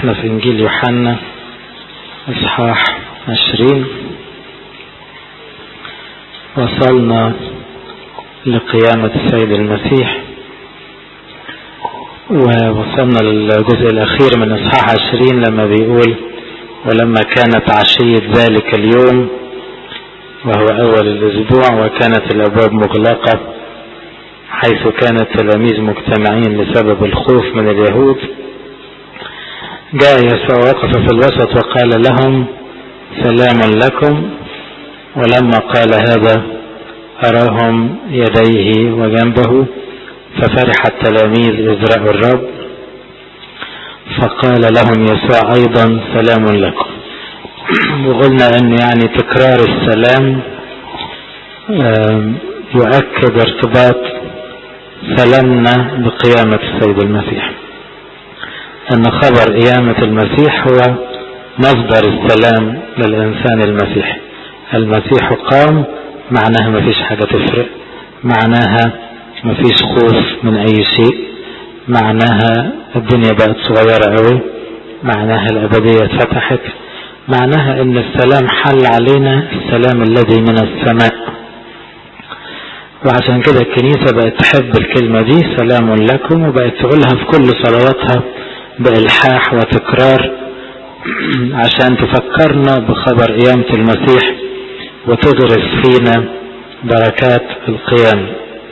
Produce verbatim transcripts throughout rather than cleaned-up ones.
احنا في انجيل يوحنا اصحاح عشرين. وصلنا لقيامة السيد المسيح، ووصلنا للجزء الاخير من اصحاح عشرين لما بيقول: ولما كانت عشية ذلك اليوم وهو اول الاسبوع وكانت الابواب مغلقة حيث كان التلاميذ مجتمعين لسبب الخوف من اليهود، جاء يسوع وقف في الوسط وقال لهم: سلام لكم. ولما قال هذا أراهم يديه وجنبه، ففرح التلاميذ إذ رأوا الرب. فقال لهم يسوع أيضا: سلام لكم. وقلنا أن يعني تكرار السلام يؤكد ارتباط سلامنا بقيامة السيد المسيح، أن خبر قيامة المسيح هو مصدر السلام للإنسان المسيحي. المسيح قام، معناها ما فيش حاجة تفرق، معناها ما فيش خوف من أي شيء، معناها الدنيا بقت صغيرة قوي، معناها الأبدية اتفتحت، معناها أن السلام حل علينا، السلام الذي من السماء. وعشان كده الكنيسة بقت تحب الكلمة دي سلام لكم، وبقت تقولها في كل صلواتها بإلحاح وتكرار عشان تفكرنا بخبر قيامة المسيح وتغرس فينا بركات القيامة.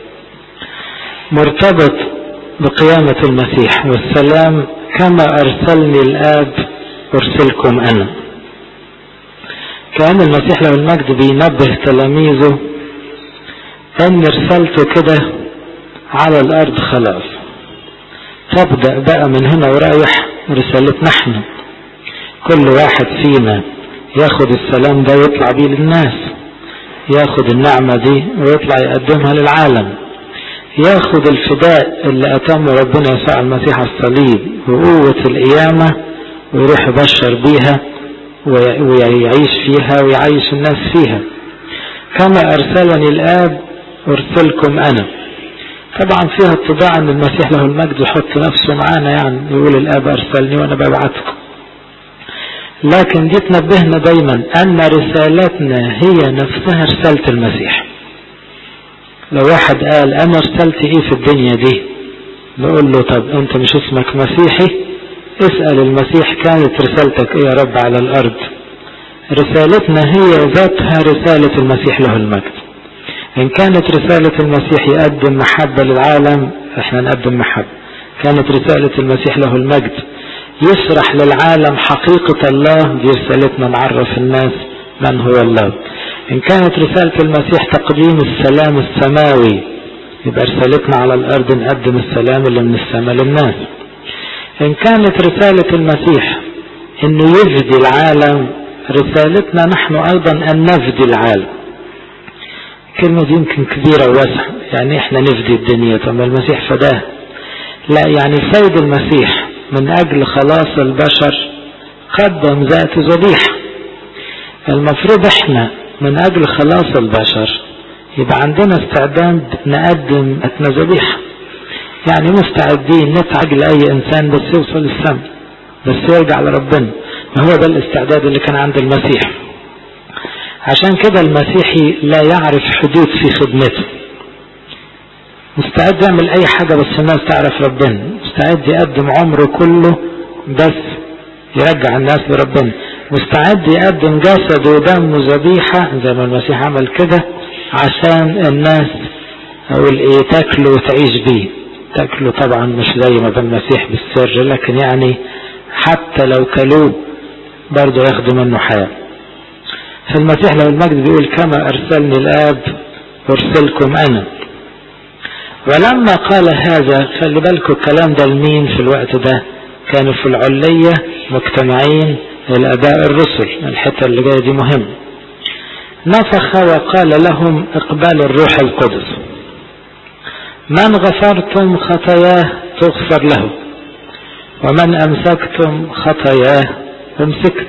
مرتبط بقيامة المسيح والسلام: كما أرسلني الآب أرسلكم أنا. كأن المسيح له المجد بينبه تلاميذه أن رسالته كده على الأرض خلاص، تبدأ بقى من هنا ورايح رسالتنا احنا. كل واحد فينا ياخد السلام ده ويطلع بيه للناس، ياخد النعمة دي ويطلع يقدمها للعالم، ياخد الفداء اللي أتمه ربنا يسوع المسيح على الصليب وقوة القيامة ويروح يبشر بيها ويعيش فيها ويعيش الناس فيها. كما أرسلني الآب أرسلكم أنا. طبعا فيها اتضاع أن المسيح له المجد يحط نفسه معانا، يعني يقول الآب أرسلني وأنا ببعتكم، لكن دي تنبهنا دايما أن رسالتنا هي نفسها رسالة المسيح. لو واحد قال أنا رسالتي إيه في الدنيا دي، نقول له: طب أنت مش اسمك مسيحي؟ اسأل المسيح كانت رسالتك إيه يا رب على الأرض. رسالتنا هي ذاتها رسالة المسيح له المجد. إن كانت رسالة المسيح يقدم محبة للعالم، احنا نقدم محبة. كانت رسالة المسيح له المجد يشرح للعالم حقيقة الله، دي رسالتنا نعرف الناس من هو الله. إن كانت رسالة المسيح تقديم السلام السماوي، يبقى رسالتنا على الأرض نقدم السلام اللي من السماء للناس. إن كانت رسالة المسيح إنه يفدي العالم، رسالتنا نحن أيضا أن نفدي العالم. كلمة دي يمكن كبيرة وواسعة، يعني إحنا نفدي الدنيا، طب المسيح فداه؟ لا، يعني سيد المسيح من أجل خلاص البشر قدم ذات ذبيحة. المفروض إحنا من أجل خلاص البشر يبقى عندنا استعداد نقدم أتنا ذبيحة، يعني مستعدين نتعج لأي إنسان بس يوصل السماء، بس يرجع لربنا. ما هو ده الاستعداد اللي كان عند المسيح. عشان كده المسيحي لا يعرف حدود في خدمته، مستعد يعمل أي حاجة بس الناس تعرف ربنا، مستعد يقدم عمره كله بس يرجع الناس لربنا، مستعد يقدم جسد ودم ذبيحة زي ما المسيح عمل كده عشان الناس أقول إيه تاكله وتعيش بيه. تاكله طبعا مش زي ما بالمسيح بالسر، لكن يعني حتى لو كلوه برضه ياخدوا منه حياة. فالمسيح له المجد بيقول: كما أرسلني الآب أرسلكم أنا. ولما قال هذا، خلي بالكم الكلام ده لمين في الوقت ده؟ كانوا في العلية مجتمعين الآباء الرسل، الحتة اللي جاية دي مهم. نفخ وقال لهم: اقبلوا الروح القدس، من غفرتم خطاياه تغفر له، ومن أمسكتم خطاياه أمسكت.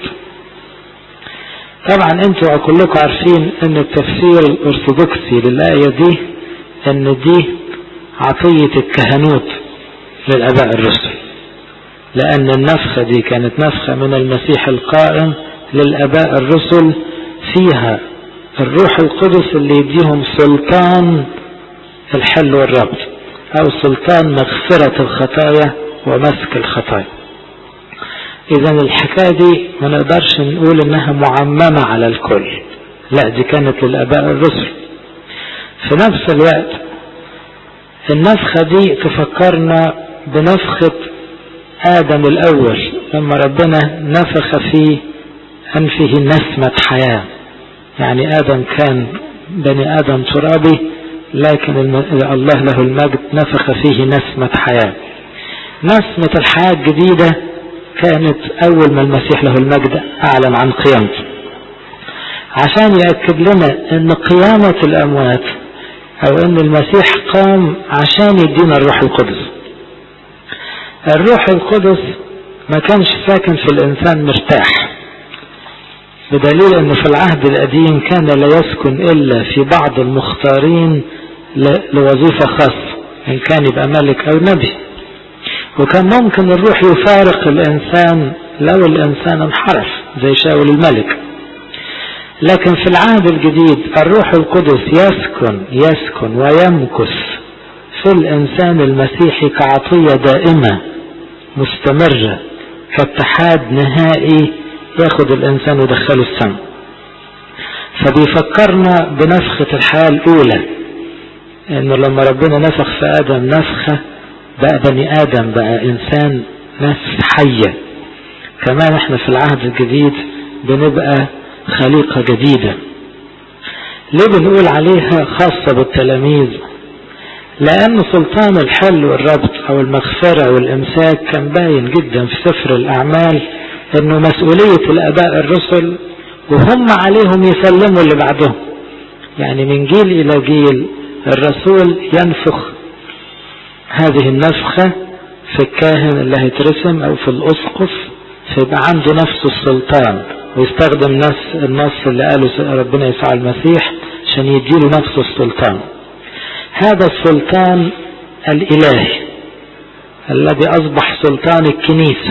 طبعا انتوا كلكم عارفين ان التفسير الارثوذكسي للآية دي ان دي عطية الكهنوت للآباء الرسل، لأن النفخة دي كانت نفخة من المسيح القائم للآباء الرسل، فيها الروح القدس اللي يديهم سلطان الحل والربط، أو سلطان مغفرة الخطايا ومسك الخطايا. إذن الحكاية دي ما نقدرش نقول إنها معممة على الكل، لا دي كانت للآباء الرسل. في نفس الوقت النفخة دي تفكرنا بنفخة آدم الأول لما ربنا نفخ في أنفه نسمة حياة. يعني آدم كان بني آدم ترابي، لكن الله له المجد نفخ فيه نسمة حياة. نسمة الحياة الجديدة كانت أول ما المسيح له المجد أعلن عن قيامته، عشان يأكد لنا أن قيامة الأموات أو أن المسيح قام عشان يدينا الروح القدس. الروح القدس ما كانش ساكن في الإنسان مرتاح، بدليل أنه في العهد القديم كان لا يسكن إلا في بعض المختارين لوظيفة خاصة، إن كان يبقى ملك أو نبي، وكان ممكن الروح يفارق الإنسان لو الإنسان انحرف زي شاول الملك. لكن في العهد الجديد الروح القدس يسكن يسكن ويمكث في الإنسان المسيحي كعطية دائمة مستمرة، كاتحاد نهائي ياخد الإنسان ودخله السماء. فبيفكرنا بنفخة الحياة الأولى، إنه لما ربنا نفخ في آدم نفخة بقى بني آدم، بقى إنسان نفس حية. كمان احنا في العهد الجديد بنبقى خليقة جديدة. ليه بنقول عليها خاصة بالتلاميذ؟ لأن سلطان الحل والربط أو المغفرة والإمساك كان باين جدا في سفر الأعمال إنه مسؤولية الآباء الرسل، وهم عليهم يسلموا اللي بعدهم. يعني من جيل إلى جيل الرسول ينفخ هذه النفخة في الكاهن اللي هيترسم أو في الأسقف، فيبقى عنده نفس السلطان، ويستخدم نفس النص اللي قاله ربنا يسوع المسيح عشان يديله نفس السلطان. هذا السلطان الإلهي الذي أصبح سلطان الكنيسة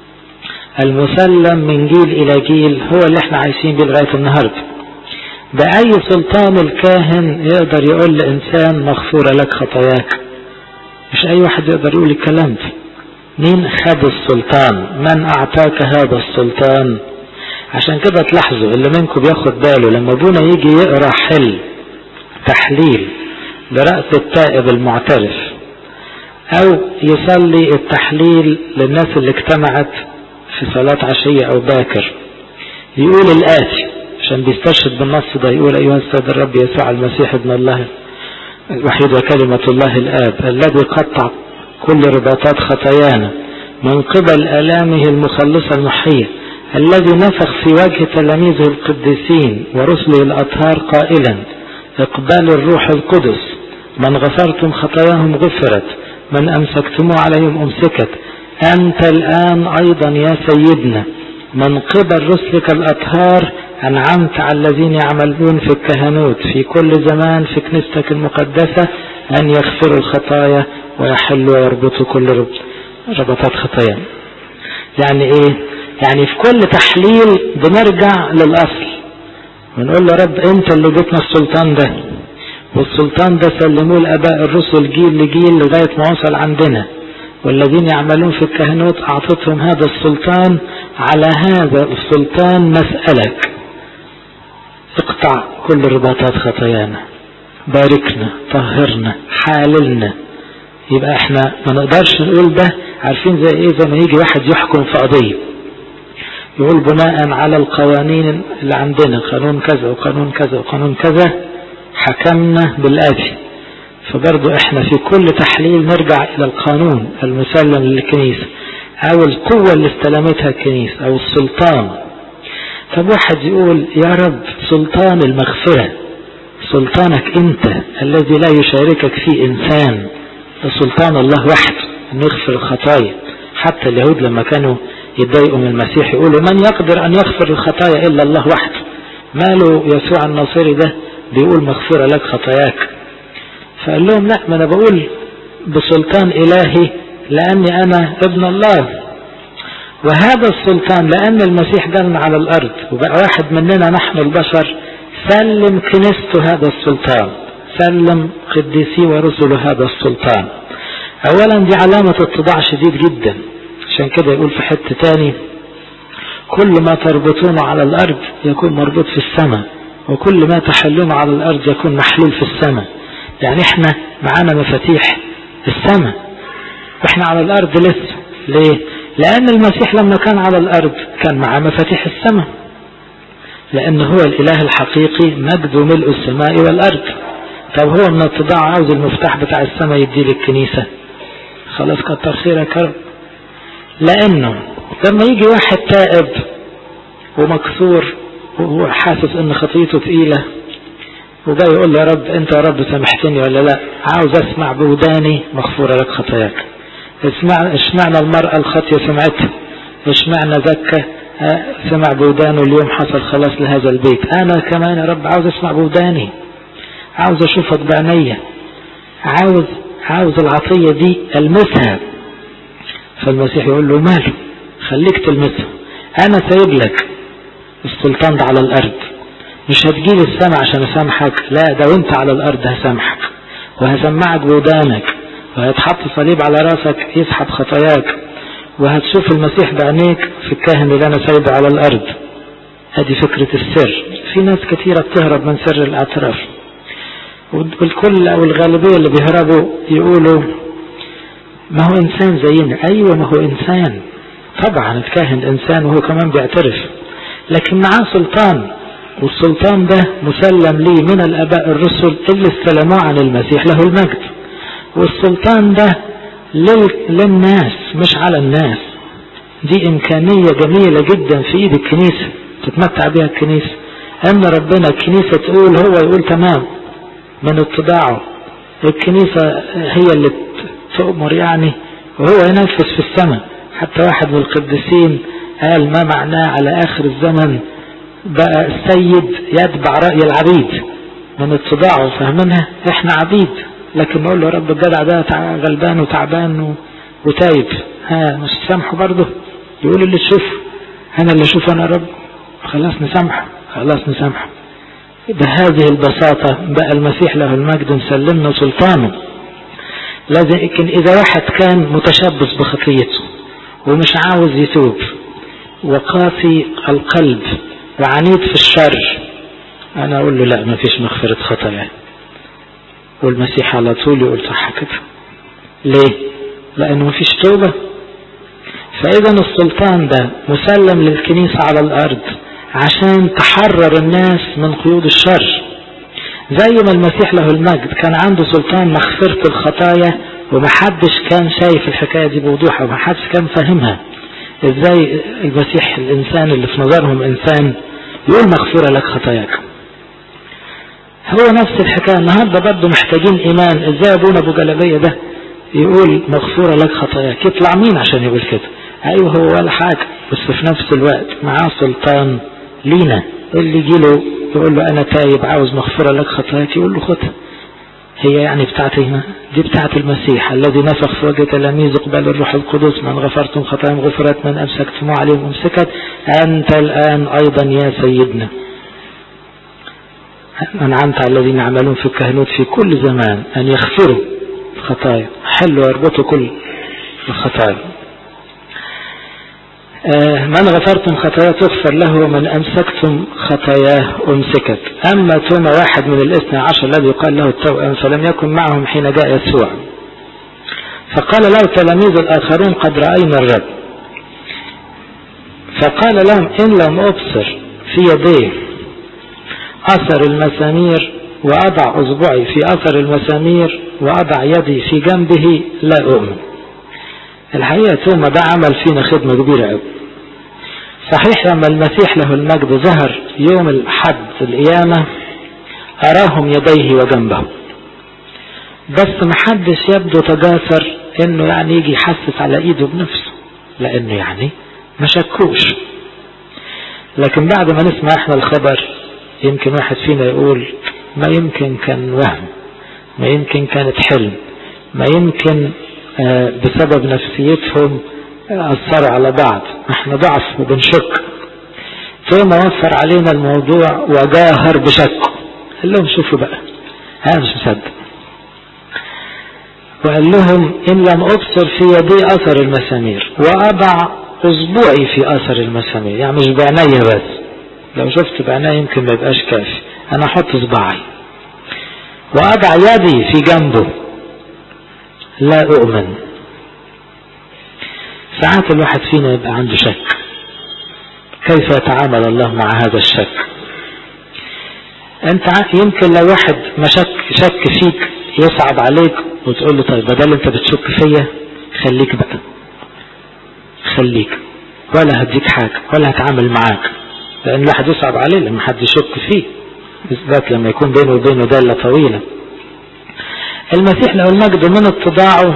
المسلم من جيل إلى جيل، هو اللي احنا عايشين بيه لغاية النهاردة. بأي سلطان الكاهن يقدر يقول لإنسان مغفورة لك خطاياك؟ مش أي واحد يقدر يقول الكلام ده. مين خد السلطان؟ من أعطاك هذا السلطان؟ عشان كده تلاحظوا اللي منكم بياخد باله لما ابونا يجي يقرأ حل تحليل برأس التائب المعترف، أو يصلي التحليل للناس اللي اجتمعت في صلاة عشية أو باكر، يقول الآتي عشان بيستشهد بالنص ده، يقول أيها السيد الرب يسوع المسيح ابن الله الوحيد وكلمة الله الآب الذي قطع كل رباطات خطايانا من قبل آلامه المخلصة المحية، الذي نفخ في وجه تلاميذه القديسين ورسله الأطهار قائلا اقبلوا الروح القدس، من غفرتم خطاياهم غفرت، من أمسكتموه عليهم أمسكت، أنت الآن أيضا يا سيدنا من قبل رسلك الأطهار أنعمت على الذين يعملون في الكهنوت في كل زمان في كنيستك المقدسة أن يغفروا الخطايا ويحلوا ويربطوا كل ربطات خطايا. يعني إيه؟ يعني في كل تحليل بنرجع للأصل ونقول له رب أنت اللي جبتنا السلطان ده، والسلطان ده سلموه الآباء الرسل جيل لجيل لغاية ما وصل عندنا، والذين يعملون في الكهنوت أعطتهم هذا السلطان. على هذا السلطان نسألك اقطع كل رباطات خطايانا، باركنا، طهرنا، حاللنا. يبقى احنا ما نقدرش نقول ده. عارفين زي ايه؟ زي ما يجي واحد يحكم في قضية يقول بناء على القوانين اللي عندنا قانون كذا وقانون كذا وقانون كذا حكمنا بالآتي. فبرضو احنا في كل تحليل نرجع الى القانون المسلم للكنيسة او القوة اللي استلمتها الكنيسة او السلطان. طب واحد يقول يا رب سلطان المغفرة سلطانك انت الذي لا يشاركك فيه انسان، سلطان الله وحده ان يغفر الخطايا. حتى اليهود لما كانوا يتضايقوا من المسيح يقولوا من يقدر ان يغفر الخطايا الا الله وحده، ماله يسوع الناصري ده بيقول مغفرة لك خطاياك؟ فقال لهم لا، ما انا بقول بسلطان الهي لاني انا ابن الله، وهذا السلطان لأن المسيح جالنا على الأرض وبقى واحد مننا نحن البشر، سلم كنيسته هذا السلطان، سلم قديسي ورسله هذا السلطان. أولا دي علامة اتضاع شديد جدا، عشان كده يقول في حتة تاني كل ما تربطونه على الأرض يكون مربوط في السماء، وكل ما تحلونه على الأرض يكون محلول في السماء. يعني احنا معانا مفاتيح السماء واحنا على الأرض لسه. ليه؟ لأن المسيح لما كان على الأرض كان معاه مفاتيح السماء، لأن هو الإله الحقيقي مجد ملء السماء والأرض. طب هو من التضاع عاوز المفتاح بتاع السماء يديه للكنيسة، خلاص كتر خيرك يا رب. لأنه لما يجي واحد تائب ومكسور وهو حاسس ان خطيته ثقيلة وجاي يقول يا رب انت يا رب سامحتني ولا لا، عاوز اسمع بوداني مغفورة لك خطاياك. اسمع اشمعنى المرأة الخطية سمعتها، اشمعنى زكى سمع بودانه اليوم حصل خلاص لهذا البيت. انا كمان يا رب عاوز اسمع بوداني، عاوز اشوفك بعينيا، عاوز عاوز العطية دي المسها. فالمسيح يقول له ماله، خليك تلمسها، انا سايب لك السلطان ده على الارض، مش هتجيل السماء عشان اسامحك، لا ده وانت على الارض هسامحك وهسمعك بودانك، وهتحط صليب على راسك يسحب خطاياك، وهتشوف المسيح بعينيك في الكاهن اللي انا سايبه على الارض. هذه فكرة السر. في ناس كثيرة بتهرب من سر الاعتراف، والكل او الغالبية اللي بيهربوا يقولوا ما هو انسان زينا. ايوه ما هو انسان طبعا، الكاهن انسان وهو كمان بيعترف، لكن معاه سلطان، والسلطان ده مسلم ليه من الاباء الرسل اللي استلموه عن المسيح له المجد. والسلطان ده للناس مش على الناس. دي امكانية جميلة جدا في ايد الكنيسة تتمتع بها الكنيسة، ان ربنا الكنيسة تقول هو يقول تمام من اتضاعه. الكنيسة هي اللي تؤمر يعني، وهو ينفذ في السماء. حتى واحد من القديسين قال ما معناه على آخر الزمن بقى السيد يتبع رأي العبيد من اتضاعه. فهمنها احنا عبيد، لكن نقول له رب الجدع ده غلبان وتعبان وتايب، ها مش تسامحه برضه؟ يقول اللي تشوفه، انا اللي اشوفه انا رب، خلاص نسامحه، خلاص نسامحه. بهذه البساطة بقى المسيح له المجد مسلمنا سلطانه. لكن اذا واحد كان متشبث بخطيته ومش عاوز يتوب وقاسي القلب وعنيد في الشر، انا اقول له لا ما فيش مغفرة خطايا. والمسيح على طول يقول صح كده. ليه؟ لانه ما فيش توبة. فاذا السلطان ده مسلم للكنيسة على الارض عشان تحرر الناس من قيود الشر. زي ما المسيح له المجد كان عنده سلطان مغفرة الخطايا، ومحدش كان شايف الحكاية دي بوضوح، ومحدش كان فاهمها. ازاي المسيح الانسان اللي في نظرهم انسان يقول مغفورة لك خطاياك؟ هو نفس الحكاية النهاردة برضه محتاجين ايمان. ازاي ابونا ابو جلبية ده يقول مغفورة لك خطاياك؟ يطلع مين عشان يقول كده؟ ايوه هو ولا حاجة، بس في نفس الوقت معاه سلطان لينا. اللي يجيله يقول له انا تايب عاوز مغفرة لك خطاياك، يقول له خدها. هي يعني بتاعتي؟ دي بتاعت المسيح الذي نفخ في وجه تلاميذ قبل الروح القدس، من غفرتم خطاياهم غفرت، من امسكتم عليهم امسكت، انت الان ايضا يا سيدنا انعمت على الذين يعملون في الكهنوت في كل زمان ان يغفروا الخطايا، حلوا ويربطوا كل الخطايا. آه من غفرتم خطاياه تغفر له، ومن امسكتم خطاياه امسكت. اما توما واحد من الاثنى عشر الذي يقال له التوأم فلم يكن معهم حين جاء يسوع، فقال له تلاميذ الاخرون قد راينا الرب. فقال لهم ان لم ابصر في يديه اثر المسامير واضع اصبعي في اثر المسامير واضع يدي في جنبه لا اؤمن. الحقيقة توما ده عمل فينا خدمة كبيرة قوي. صحيح لما المسيح له المجد ظهر يوم الحد القيامة أراهم يديه وجنبه، بس محدش يبدو تجاسر انه يعني يجي يحسس على ايده بنفسه، لانه يعني ما شكوش. لكن بعد ما نسمع احنا الخبر يمكن واحد فينا يقول ما يمكن كان وهم، ما يمكن كانت حلم، ما يمكن بسبب نفسيتهم أثروا على بعض. احنا ضعف وبنشك. توما وفر علينا الموضوع وجاهر بشكه، قال لهم شوفوا بقى انا مش مصدق، وقال لهم ان لم ابصر في يدي اثر المسامير واضع اصبعي في اثر المسامير، يعني مش بعيني بس، لو شفت بعيني يمكن ما يبقاش كافي، انا احط اصبعي واضع يدي في جنبه لا اؤمن. ساعات الواحد فينا يبقى عنده شك، كيف يتعامل الله مع هذا الشك؟ انت يمكن لو واحد ما شك شك فيك يصعب عليك وتقول له طيب بدل انت بتشك فيا خليك بقى، خليك ولا هديك حاجة ولا هتعامل معاك، لان الواحد يصعب عليه لما حد يشك فيه، بالذات لما يكون بينه وبينه دالة طويلة. المسيح له المجد من اتضاعه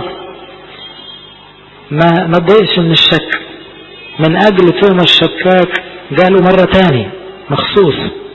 ما ما اتضايقش من الشك، من اجل توما الشكاك جاله مرة تاني مخصوص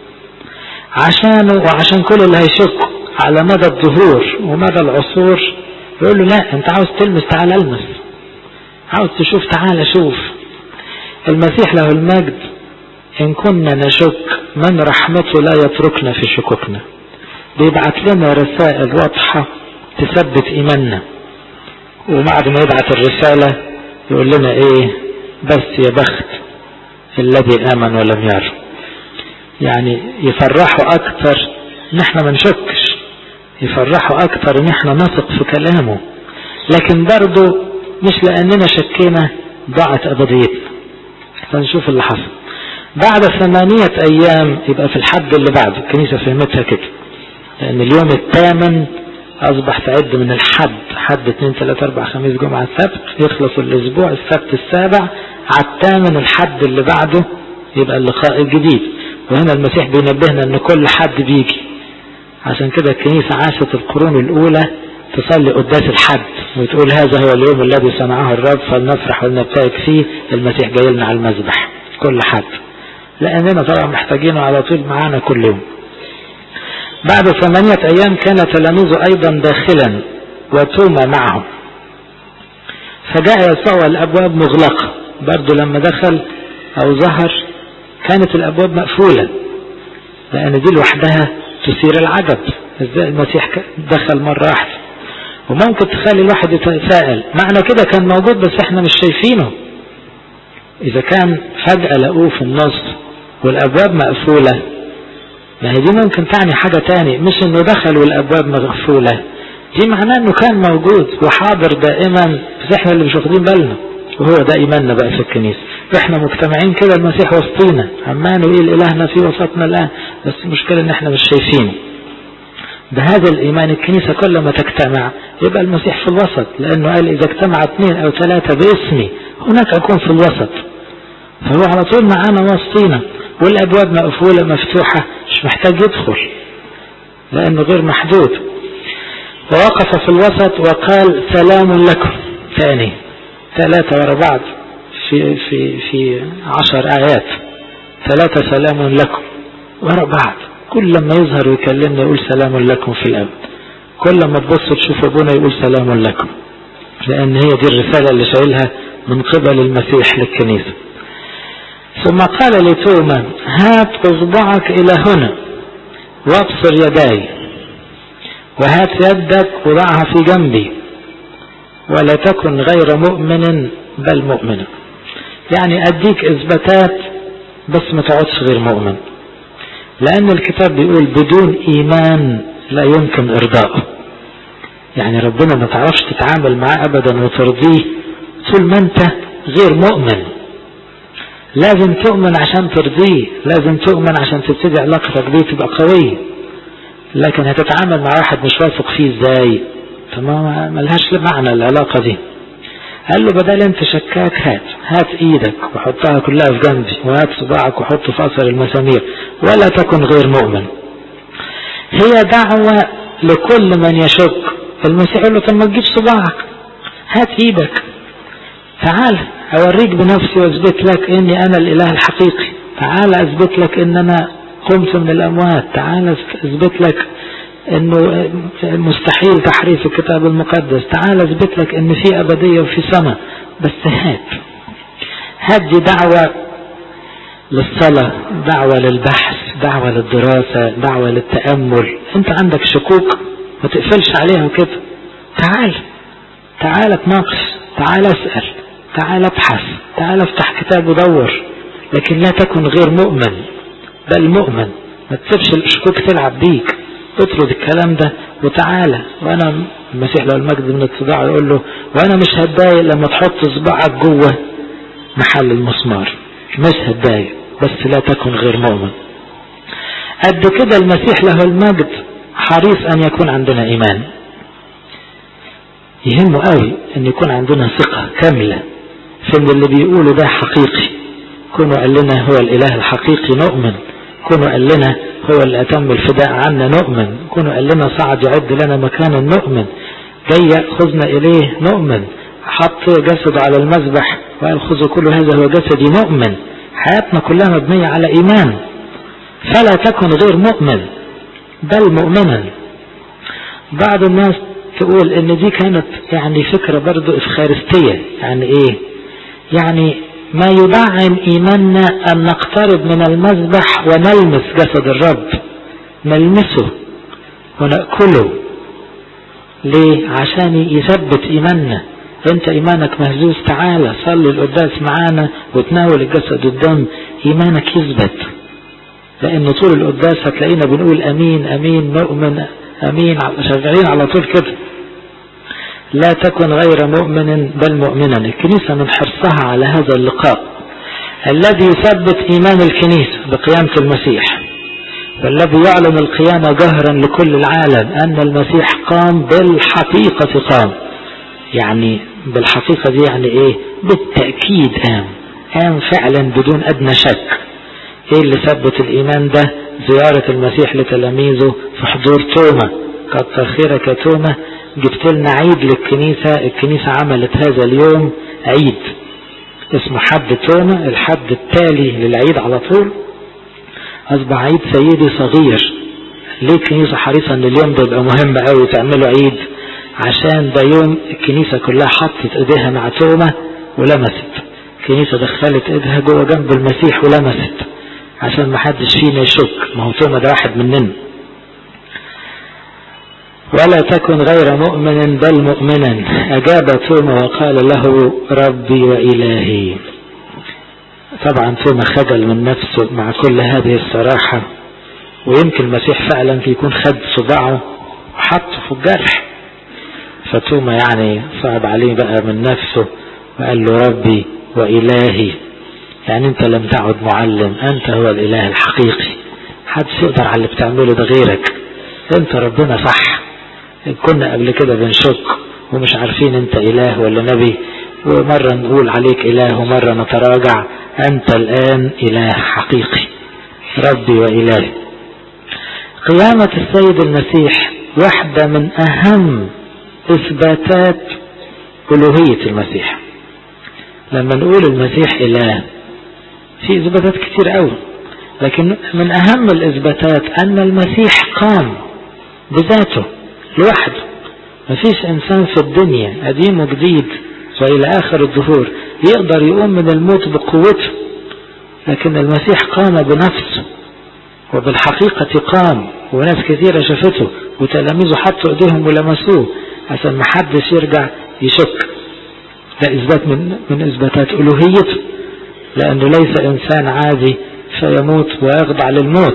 عشانه وعشان كل اللي هيشكوا على مدى الدهور ومدى العصور، يقول له لا انت عاوز تلمس تعال المس، عاوز تشوف تعال شوف. المسيح له المجد ان كنا نشك من رحمته لا يتركنا في شكوكنا، بيبعت لنا رسائل واضحة تثبت ايماننا، وبعد ما يبعت الرسالة يقول لنا ايه؟ بس يا بخت الذي امن ولم ير. يعني يفرحوا اكتر ان احنا ما نشكش، يفرحوا اكتر ان احنا نثق في كلامه، لكن برضو مش لاننا شكينا ضاعت ابديتنا. فنشوف اللي حصل بعد ثمانية ايام، يبقى في الحد اللي بعده الكنيسة فهمتها كده، لان اليوم الثامن اصبح تعد من الحد، حد اثنين ثلاثة اربعة خميس جمعة سبت، يخلص الاسبوع السبت السابع، على الثامن الحد اللي بعده يبقى اللقاء الجديد. وهنا المسيح بينبهنا ان كل حد بيجي، عشان كده الكنيسة عاشت القرون الاولى تصلي قداس الحد وتقول هذا هو اليوم الذي صنعه الرب فلنفرح ولنبتهج فيه، المسيح جاي لنا على المذبح كل حد، لاننا طبعا محتاجينه على طول معانا كل يوم. بعد ثمانية ايام كان تلاميذه ايضا داخلا وتوما معهم، فجاء يسوع والابواب مغلقة. برضو لما دخل او ظهر كانت الابواب مقفولة، لان دي لوحدها تثير العجب، ازاي المسيح دخل مرة واحدة؟ وممكن تخلي الواحد يتساءل معنى كده كان موجود بس احنا مش شايفينه. اذا كان فجأة لقوه في النص والابواب مقفولة، ما هي دي ممكن تعني حاجة تاني، مش انه دخل والابواب مقفولة، دي معناه انه كان موجود وحاضر دائما، بس احنا اللي مش واخدين بالنا. وهو ده ايماننا بقى في الكنيسة، احنا مجتمعين كده المسيح وسطينا عمان ويقول الهنا في وسطنا الان، بس المشكلة ان احنا مش شايفينه. بهذا الايمان الكنيسة كل ما تجتمع يبقى المسيح في الوسط، لانه قال اذا اجتمع اثنين او ثلاثة باسمي هناك اكون في الوسط. فهو على طول معانا وسطينا، والابواب مقفولة مفتوحة، مش محتاج يدخل لانه غير محدود. ووقف في الوسط وقال سلام لكم. ثاني ثلاثة ورا بعض في في في عشر آيات، ثلاثة سلام لكم ورا بعض، كل لما يظهر ويكلمنا يقول سلام لكم في الأب، كل لما تبصوا تشوف أبونا يقول سلام لكم، لأن هي دي الرسالة اللي شايلها من قبل المسيح للكنيسة. ثم قال لتوما هات أصبعك إلى هنا وابصر يداي، وهات يدك وضعها في جنبي، ولا تكن غير مؤمن بل مؤمن. يعني أديك إثباتات بس ما تقعدش غير مؤمن، لأن الكتاب بيقول بدون إيمان لا يمكن إرضاءه. يعني ربنا ما تعرفش تتعامل معاه أبدا وترضيه طول ما أنت غير مؤمن. لازم تؤمن عشان ترضيه، لازم تؤمن عشان تبتدي علاقتك بيه تبقى قوية. لكن هتتعامل مع واحد مش واثق فيه ازاي؟ فما ملهاش معنى العلاقة دي. قال له بدل انت شكاك هات هات ايدك وحطها كلها في جنبي، وهات صباعك وحطه في اثر المسامير، ولا تكن غير مؤمن. هي دعوة لكل من يشك. المسيح يقول له طب ما تجيب صباعك، هات ايدك، تعال اوريك بنفسي واثبت لك اني انا الاله الحقيقي، تعال اثبت لك ان انا قمت من الاموات، تعال اثبت لك انه مستحيل تحريف الكتاب المقدس، تعال اثبت لك ان في ابدية وفي سماء، بس هات هدي دعوة للصلاة، دعوة للبحث، دعوة للدراسة، دعوة للتأمل. انت عندك شكوك ما تقفلش عليها وكده، تعال تعال اتناقش، تعال اسأل، تعال ابحث، تعال افتح كتاب ودور، لكن لا تكن غير مؤمن بل مؤمن. ما تسيبش الشكوك تلعب بيك، اطرد الكلام ده وتعالى. وانا المسيح له المجد من الصداع يقول له وانا مش هتضايق لما تحط صباعك جوه محل المسمار، مش هتضايق، بس لا تكن غير مؤمن. قد كده المسيح له المجد حريص ان يكون عندنا ايمان. يهمه قوي ان يكون عندنا ثقة كاملة في ان اللي بيقوله ده حقيقي. كونه قال لنا هو الاله الحقيقي نؤمن، كونه قال لنا هو اللي اتم الفداء عنا نؤمن، كونه قال لنا صعد يعد لنا مكانا نؤمن، جاي يأخذنا اليه نؤمن، حط جسد على المذبح وقال خذوا كل هذا هو جسدي نؤمن. حياتنا كلها مبنية على ايمان، فلا تكن غير مؤمن بل مؤمنا. بعض الناس تقول ان دي كانت يعني فكرة برضو افخارستية. يعني ايه؟ يعني ما يدعم ايماننا ان نقترب من المذبح ونلمس جسد الرب، نلمسه ونأكله. ليه؟ عشان يثبت ايماننا. انت ايمانك مهزوز، تعالى صلي القداس معانا وتناول الجسد والدم، ايمانك يثبت. لان طول القداس هتلاقينا بنقول امين امين نؤمن امين، شغالين على طول كده. لا تكن غير مؤمن بل مؤمنا. الكنيسة من حرصها على هذا اللقاء الذي يثبت ايمان الكنيسة بقيامة المسيح، والذي يعلن القيامة جهرا لكل العالم ان المسيح قام بالحقيقة. قام يعني بالحقيقة دي يعني ايه؟ بالتأكيد قام، قام فعلا بدون ادنى شك. ايه اللي ثبت الايمان ده؟ زيارة المسيح لتلاميذه في حضور توما. كتر خيرك يا توما، جبت لنا عيد للكنيسة. الكنيسة عملت هذا اليوم عيد اسمه حد توما، الحد التالي للعيد على طول اصبح عيد سيدي صغير. ليه الكنيسة حريصة ان اليوم ده يبقى مهم قوي تعملوا عيد؟ عشان ده يوم الكنيسة كلها حطت ايديها مع توما ولمست. الكنيسة دخلت ايدها جوه جنب المسيح ولمست، عشان ما حدش فينا يشك، ما هو توما ده واحد مننا. ولا تكن غير مؤمن بل مؤمنا. اجاب توما وقال له ربي وإلهي. طبعا توما خجل من نفسه مع كل هذه الصراحة، ويمكن المسيح فعلا يكون خد صباعه وحطه في الجرح، فتوما يعني صعب عليه بقى من نفسه وقال له ربي وإلهي. يعني انت لم تعد معلم، انت هو الاله الحقيقي، محدش يقدر على اللي بتعمله ده غيرك، انت ربنا صح. كنا قبل كده بنشك ومش عارفين انت اله ولا نبي، ومرة نقول عليك اله ومرة نتراجع، انت الان اله حقيقي ربي وإلهي. قيامة السيد المسيح واحدة من اهم اثباتات الوهية المسيح. لما نقول المسيح اله في اثباتات كتير قوي، لكن من اهم الاثباتات ان المسيح قام بذاته لوحده. مفيش انسان في الدنيا قديم وجديد والى اخر الدهور يقدر يقوم من الموت بقوته، لكن المسيح قام بنفسه وبالحقيقة قام، وناس كثيرة شافته وتلاميذه حطوا ايديهم ولمسوه عشان ما حدش يرجع يشك. ده اثبات من من اثباتات الوهيته، لانه ليس انسان عادي فيموت ويخضع للموت.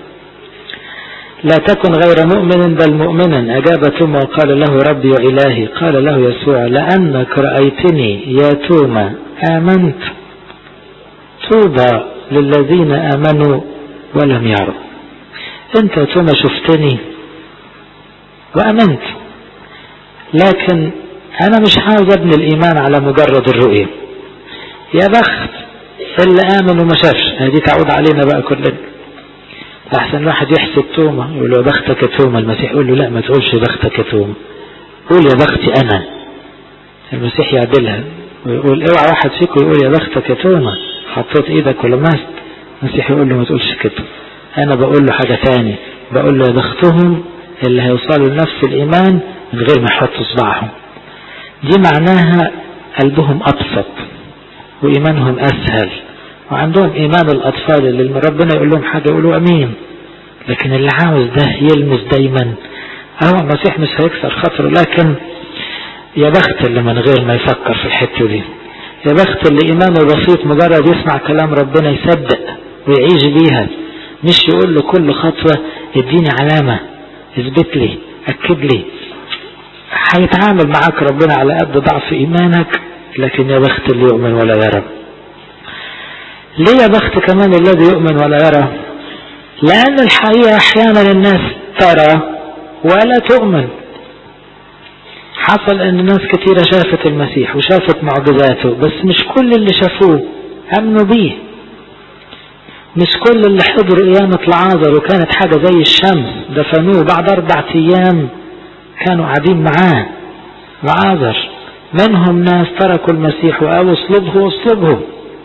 لا تكن غير مؤمن بل مؤمنا. اجاب توما وقال له ربي وإلهي. قال له يسوع لانك رأيتني يا توما امنت، طوبى للذين امنوا ولم يروا. انت يا توما شفتني وامنت، لكن انا مش عاوز ابني الايمان على مجرد الرؤية. يا بخت اللي امن وما شافش، هذه تعود علينا بقى كلنا. احسن واحد يحسد توما يقول له يا بختك يا توما، المسيح يقول له لا ما تقولش يا بختك يا توما، قول يا بختي انا. المسيح يعدلها ويقول اوعى واحد فيكم يقول يا بختك يا توما حطيت ايدك ولمست. المسيح يقول له ما تقولش كده، انا بقول له حاجة تاني، بقول له يا بختهم اللي هيوصلوا لنفس الايمان من غير ما يحطوا صباعهم. دي معناها قلبهم ابسط وإيمانهم أسهل، وعندهم إيمان الأطفال اللي ربنا يقول لهم حاجة يقولوا أمين. لكن اللي عاوز ده يلمس دايما، هو المسيح مش هيكسر خاطره. لكن يا بخت اللي من غير ما يفكر في الحتة دي، يا بخت اللي إيمانه بسيط، مجرد يسمع كلام ربنا يصدق ويعيش بيها، مش يقول له كل خطوة اديني علامة، اثبت لي، أكد لي. هيتعامل معاك ربنا على قد ضعف إيمانك. لكن يا بخت اللي يؤمن ولا يرى. ليه يا بخت كمان الذي يؤمن ولا يرى؟ لأن الحقيقة أحيانا الناس ترى ولا تؤمن. حصل ان ناس كتيرة شافت المسيح وشافت معجزاته، بس مش كل اللي شافوه امنوا بيه. مش كل اللي حضروا قيامة العازر وكانت حاجة زي الشمس دفنوه بعد اربع ايام كانوا قاعدين معاه العازر. منهم ناس تركوا المسيح وقالوا اصلبه واصلبه.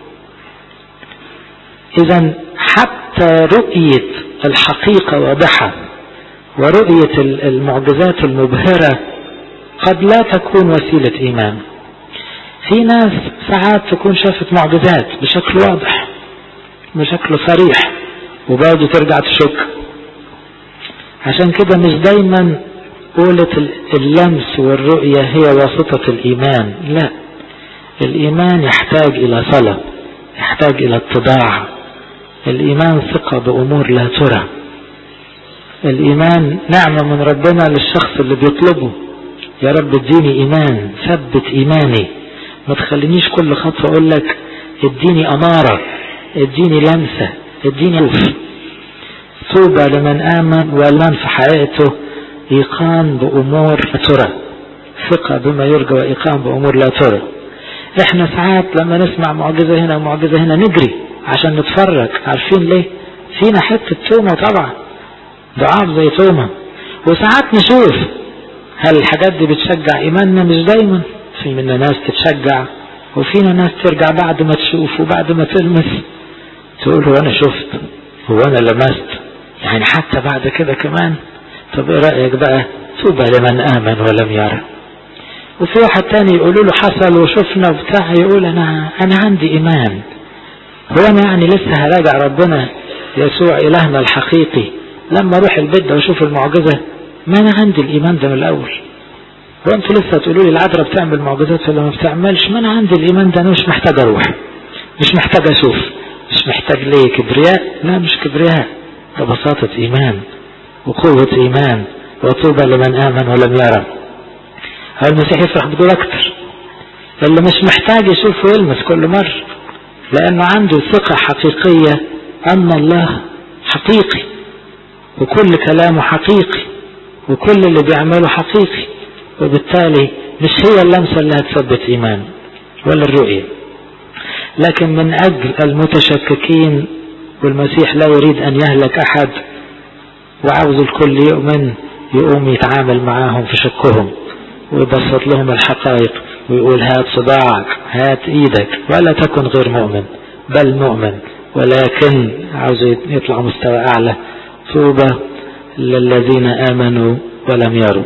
اذا حتى رؤية الحقيقة واضحة ورؤية المعجزات المبهرة قد لا تكون وسيلة إيمان. في ناس ساعات تكون شافت معجزات بشكل واضح بشكل صريح وبعده ترجع تشك. عشان كده مش دايما قولة اللمس والرؤية هي واسطة الإيمان. لا، الإيمان يحتاج إلى صلاة، يحتاج إلى اتضاع. الإيمان ثقة بأمور لا ترى. الإيمان نعمة من ربنا للشخص اللي بيطلبه. يا رب اديني إيمان، ثبت إيماني، ما تخلينيش كل خطوة أقول لك اديني أمارة، اديني لمسة، اديني روف. طوبى لمن آمن ولمن في حقيقته إيقان بأمور لا ترى، ثقة بما يرجى وإيقان بأمور لا ترى. احنا ساعات لما نسمع معجزة هنا ومعجزة هنا نجري عشان نتفرج. عارفين ليه؟ فينا حتة تومة طبعا، ضعاف زي تومة. وساعات نشوف هل الحاجات دي بتشجع إيماننا؟ مش دايما. في منا ناس تتشجع وفينا ناس ترجع بعد ما تشوف وبعد ما تلمس تقول هو أنا شفت، هو أنا لمست، يعني حتى بعد كده كمان. طب ايه رأيك بقى؟ طوبى لمن آمن ولم يرى. وفي واحد تاني يقولوا له حصل وشفنا وبتاع، يقول أنا أنا عندي إيمان. هو أنا يعني لسه هراجع ربنا يسوع إلهنا الحقيقي لما أروح البيت ده وأشوف المعجزة؟ ما أنا عندي الإيمان ده من الأول. وأنتوا لسه تقولوا لي العذراء بتعمل معجزات ولا ما بتعملش؟ ما أنا عندي الإيمان ده، أنا مش محتاج أروح، مش محتاج أشوف، مش محتاج ليه كبرياء. لا، مش كبرياء، ده بساطة إيمان وقوة إيمان. وطوبى لمن آمن ولم يرى. هو المسيح يفرح بدول أكتر اللي مش محتاج يشوف ويلمس كل مرة، لأنه عنده ثقة حقيقية أن الله حقيقي وكل كلامه حقيقي وكل اللي بيعمله حقيقي. وبالتالي مش هي اللمسة اللي هتثبت إيمان ولا الرؤية. لكن من أجل المتشككين، والمسيح لا يريد أن يهلك أحد وعاوز الكل يؤمن، يقوم يتعامل معاهم في شكهم ويبسط لهم الحقائق ويقول هات صباعك، هات ايدك، ولا تكن غير مؤمن بل مؤمن، ولكن عاوز يطلع مستوى اعلى. طوبى للذين آمنوا ولم يروا.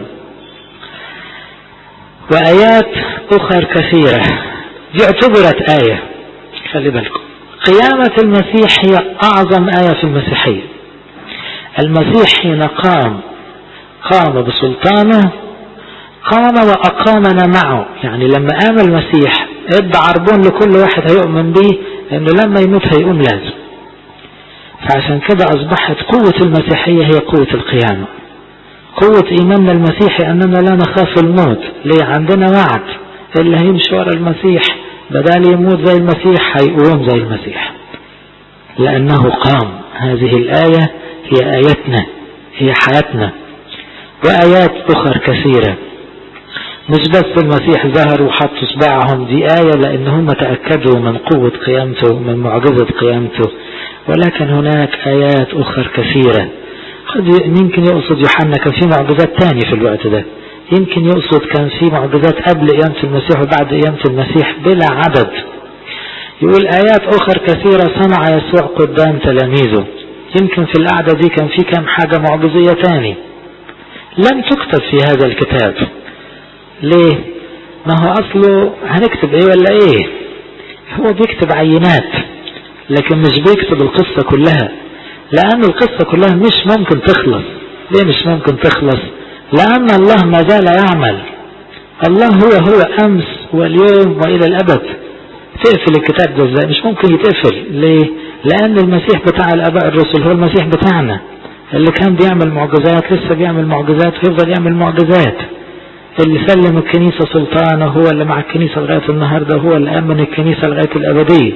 وآيات أخرى كثيرة دي اعتبرت آية. خلي بالكم، قيامة المسيح هي أعظم آية في المسيحية. المسيح حين قام قام بسلطانه، قام وأقامنا معه. يعني لما قام المسيح ادى عربون لكل واحد هيؤمن به لأنه لما يموت هيقوم لازم. فعشان كده أصبحت قوة المسيحية هي قوة القيامة. قوة إيماننا المسيحي أننا لا نخاف الموت. ليه؟ عندنا وعد اللي هيمشي ورا المسيح بدال يموت زي المسيح هيقوم زي المسيح، لأنه قام. هذه الآية هي آيتنا، هي حياتنا. وآيات أخرى كثيرة، مش بس المسيح ظهر وحطوا صباعهم، دي آية لأنهم تأكدوا من قوة قيامته، من معجزة قيامته. ولكن هناك آيات أخرى كثيرة. يمكن يقصد يوحنا كان في معجزات تانية في الوقت ده، يمكن يقصد كان في معجزات قبل قيامة المسيح وبعد قيامة المسيح بلا عدد. يقول آيات أخرى كثيرة صنع يسوع قدام تلاميذه. يمكن في القعدة دي كان في كام حاجة معجزية تاني لم تكتب في هذا الكتاب. ليه؟ ما هو أصله هنكتب إيه ولا إيه؟ هو بيكتب عينات لكن مش بيكتب القصة كلها، لأن القصة كلها مش ممكن تخلص. ليه مش ممكن تخلص؟ لأن الله ما زال يعمل. الله هو هو أمس واليوم وإلى الأبد. تقفل الكتاب ده ازاي؟ مش ممكن يتقفل. ليه؟ لأن المسيح بتاع الآباء الرسل هو المسيح بتاعنا، اللي كان بيعمل معجزات لسه بيعمل معجزات ويفضل يعمل معجزات. اللي سلم الكنيسة سلطانه هو اللي مع الكنيسة لغاية النهاردة، هو اللي أمن الكنيسة لغاية الأبدية.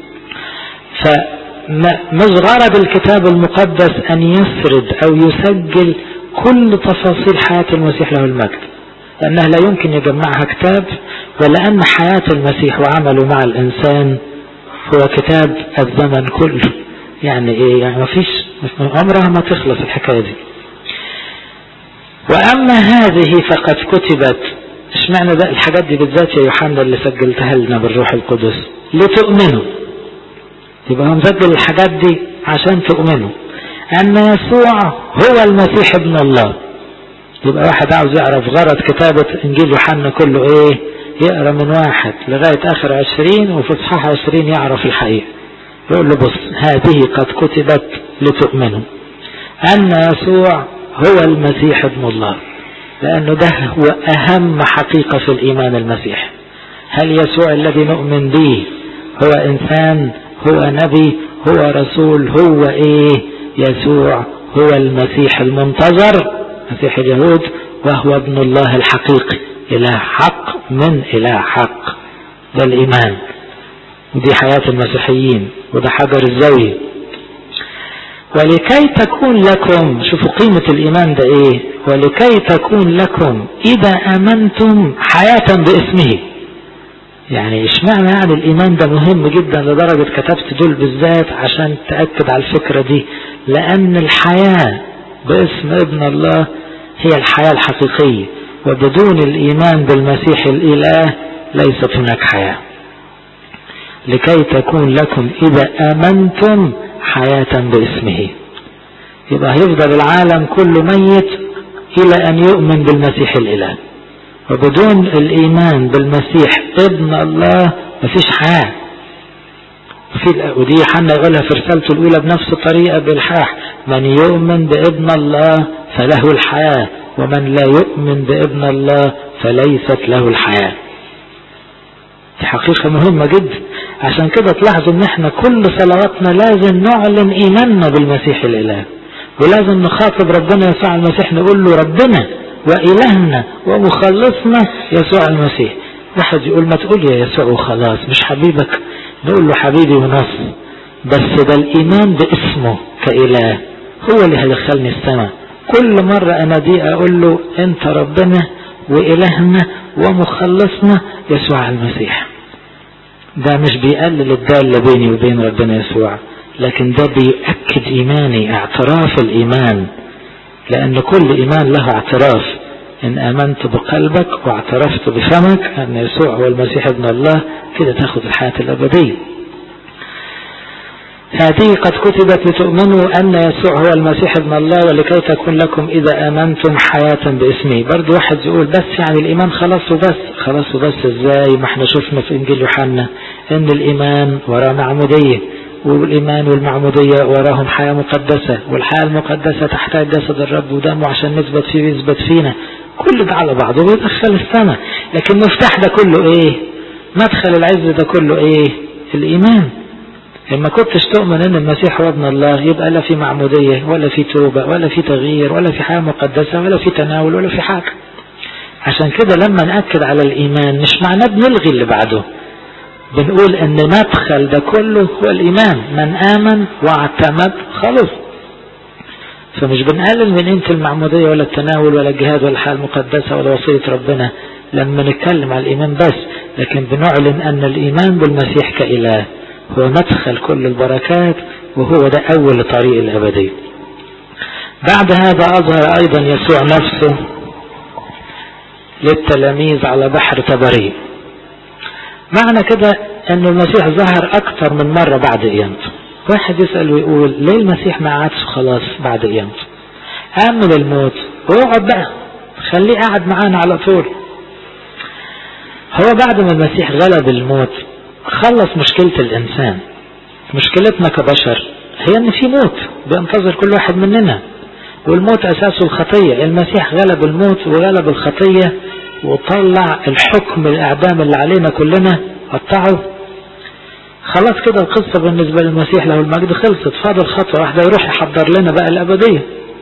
فمش غرض الكتاب المقدس أن يسرد أو يسجل كل تفاصيل حياة المسيح له المجد، لأنه لا يمكن يجمعها كتاب، ولأن حياة المسيح وعمله مع الإنسان هو كتاب الزمن كله. يعني إيه؟ يعني ما فيش عمرها ما تخلص الحكاية دي. وأما هذه فقد كتبت. اشمعنى ده الحاجات دي بالذات يا يوحنا اللي سجلتها لنا بالروح القدس؟ لتؤمنوا. يبقى هم مسجل الحاجات دي عشان تؤمنوا أن يسوع هو المسيح ابن الله. يبقى واحد عاوز يعرف غرض كتابة إنجيل يوحنا كله إيه؟ يقرأ من واحد لغاية آخر عشرين، وفي إصحاح عشرين يعرف الحقيقة. يقول له بص، هذه قد كتبت لتؤمنوا أن يسوع هو المسيح ابن الله، لأنه ده هو أهم حقيقة في الإيمان المسيح. هل يسوع الذي نؤمن به هو إنسان، هو نبي، هو رسول، هو إيه؟ يسوع هو المسيح المنتظر، مسيح اليهود، وهو ابن الله الحقيقي، إله حق من إله حق. ده الإيمان، ودي حياة المسيحيين، وده حجر الزاوية. ولكي تكون لكم، شوفوا قيمة الإيمان ده إيه، ولكي تكون لكم إذا آمنتم حياة باسمه. يعني اشمعنى يعني الإيمان ده مهم جدا لدرجة كتبت دول بالذات عشان تأكد على الفكرة دي؟ لأن الحياة باسم ابن الله هي الحياة الحقيقية، وبدون الإيمان بالمسيح الإله ليست هناك حياة. لكي تكون لكم إذا آمنتم حياة باسمه. يبقى هيفضل العالم كله ميت إلى أن يؤمن بالمسيح الإله، وبدون الإيمان بالمسيح ابن الله مفيش حياة. ودي حنا يقولها في رسالته الأولى بنفس الطريقة بالحاح: من يؤمن بابن الله فله الحياة، ومن لا يؤمن بابن الله فليست له الحياة. دي حقيقة مهمة جدا. عشان كده تلاحظوا ان احنا كل صلواتنا لازم نعلن ايماننا بالمسيح الاله، ولازم نخاطب ربنا يسوع المسيح نقول له ربنا وإلهنا ومخلصنا يسوع المسيح. واحد يقول ما تقول يا يسوع وخلاص، مش حبيبك؟ نقول له حبيبي ونص، بس ده الإيمان باسمه كإله هو اللي هيدخلني السماء. كل مرة أنا دي أقول له أنت ربنا وإلهنا ومخلصنا يسوع المسيح. ده مش بيقلل الدالة بيني وبين ربنا يسوع، لكن ده بيأكد إيماني، اعتراف الإيمان، لأن كل إيمان له اعتراف. إن آمنت بقلبك واعترفت بفمك أن يسوع هو المسيح ابن الله، كده تاخد الحياة الأبدية. هذه قد كتبت لتؤمنوا أن يسوع هو المسيح ابن الله، ولكي تكون لكم إذا آمنتم حياة باسمه. برضو واحد يقول بس يعني الإيمان خلاص وبس. خلاص وبس إزاي؟ ما احنا شفنا في إنجيل يوحنا إن الإيمان وراه معمودية، والإيمان والمعمودية وراهم حياة مقدسة، والحياة المقدسة تحتاج جسد الرب ودمه عشان نثبت فيه ويثبت فينا. كل ده على بعضه بيدخل السماء. لكن مفتاح ده كله إيه؟ مدخل العز ده كله إيه؟ الإيمان. لما كنتش تؤمن ان المسيح هو ابن الله يبقى لا في معمودية ولا في توبة ولا في تغيير ولا في حياة مقدسة ولا في تناول ولا في حاجة. عشان كده لما نأكد على الإيمان مش معناه بنلغي اللي بعده، بنقول ان مدخل ده كله هو الإيمان. من آمن واعتمد خلص. فمش بنقلل من قيمة المعمودية ولا التناول ولا الجهاد ولا الحياة المقدسة ولا وصية ربنا لما نتكلم على الإيمان بس، لكن بنعلن أن الإيمان بالمسيح كإله هو مدخل كل البركات، وهو ده أول طريق الأبدي. بعد هذا أظهر أيضا يسوع نفسه للتلاميذ على بحر طبري. معنى كده أن المسيح ظهر أكثر من مرة بعد قيامته. واحد يسأل ويقول ليه المسيح ما قعدش خلاص بعد قيامته؟ قام من الموت ويقعد بقى، خليه قاعد معانا على طول. هو بعد ما المسيح غلب الموت خلص مشكلة الإنسان. مشكلتنا كبشر هي ان في موت بينتظر كل واحد مننا، والموت أساسه الخطية. المسيح غلب الموت وغلب الخطية وطلع الحكم الإعدام اللي علينا كلنا، قطعه. خلاص كده القصة بالنسبة للمسيح له المجد خلصت. فاضل خطوة واحدة يروح يحضر لنا بقى الأبدية.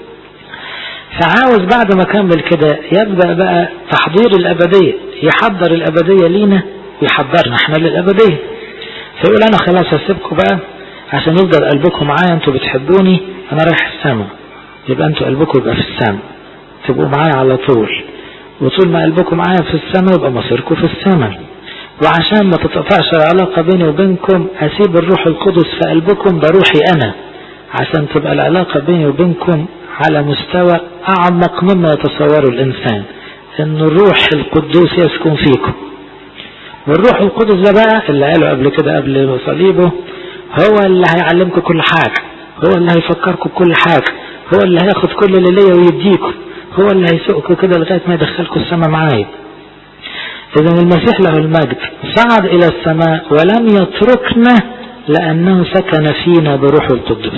فعاوز بعد ما كمل كده يبدأ بقى تحضير الأبدية، يحضر الأبدية لينا ويحضرنا احنا للأبدية. فيقول أنا خلاص هسيبكم بقى عشان يفضل قلبكم معايا، انتوا بتحبوني، أنا رايح السماء، يبقى انتوا قلبكم يبقى في السماء، تبقوا معايا على طول. وطول ما قلبكم معايا في السماء يبقى مصيركم في السماء. وعشان ما تتقطعش العلاقة بيني وبينكم أسيب الروح القدس في قلبكم، ده روحي أنا، عشان تبقى العلاقة بيني وبينكم على مستوى أعمق مما يتصوره الإنسان، إن الروح القدوس يسكن فيكم. والروح القدس ده بقى اللي قاله قبل كده قبل صليبه، هو اللي هيعلمكم كل حاجة، هو اللي هيفكركم بكل حاجة، هو اللي هياخد كل اللي ليا ويديكم، هو اللي هيسوقكم كده لغاية ما يدخلكم السماء معايا. إذن المسيح له المجد صعد إلى السماء ولم يتركنا لأنه سكن فينا بروح القدس،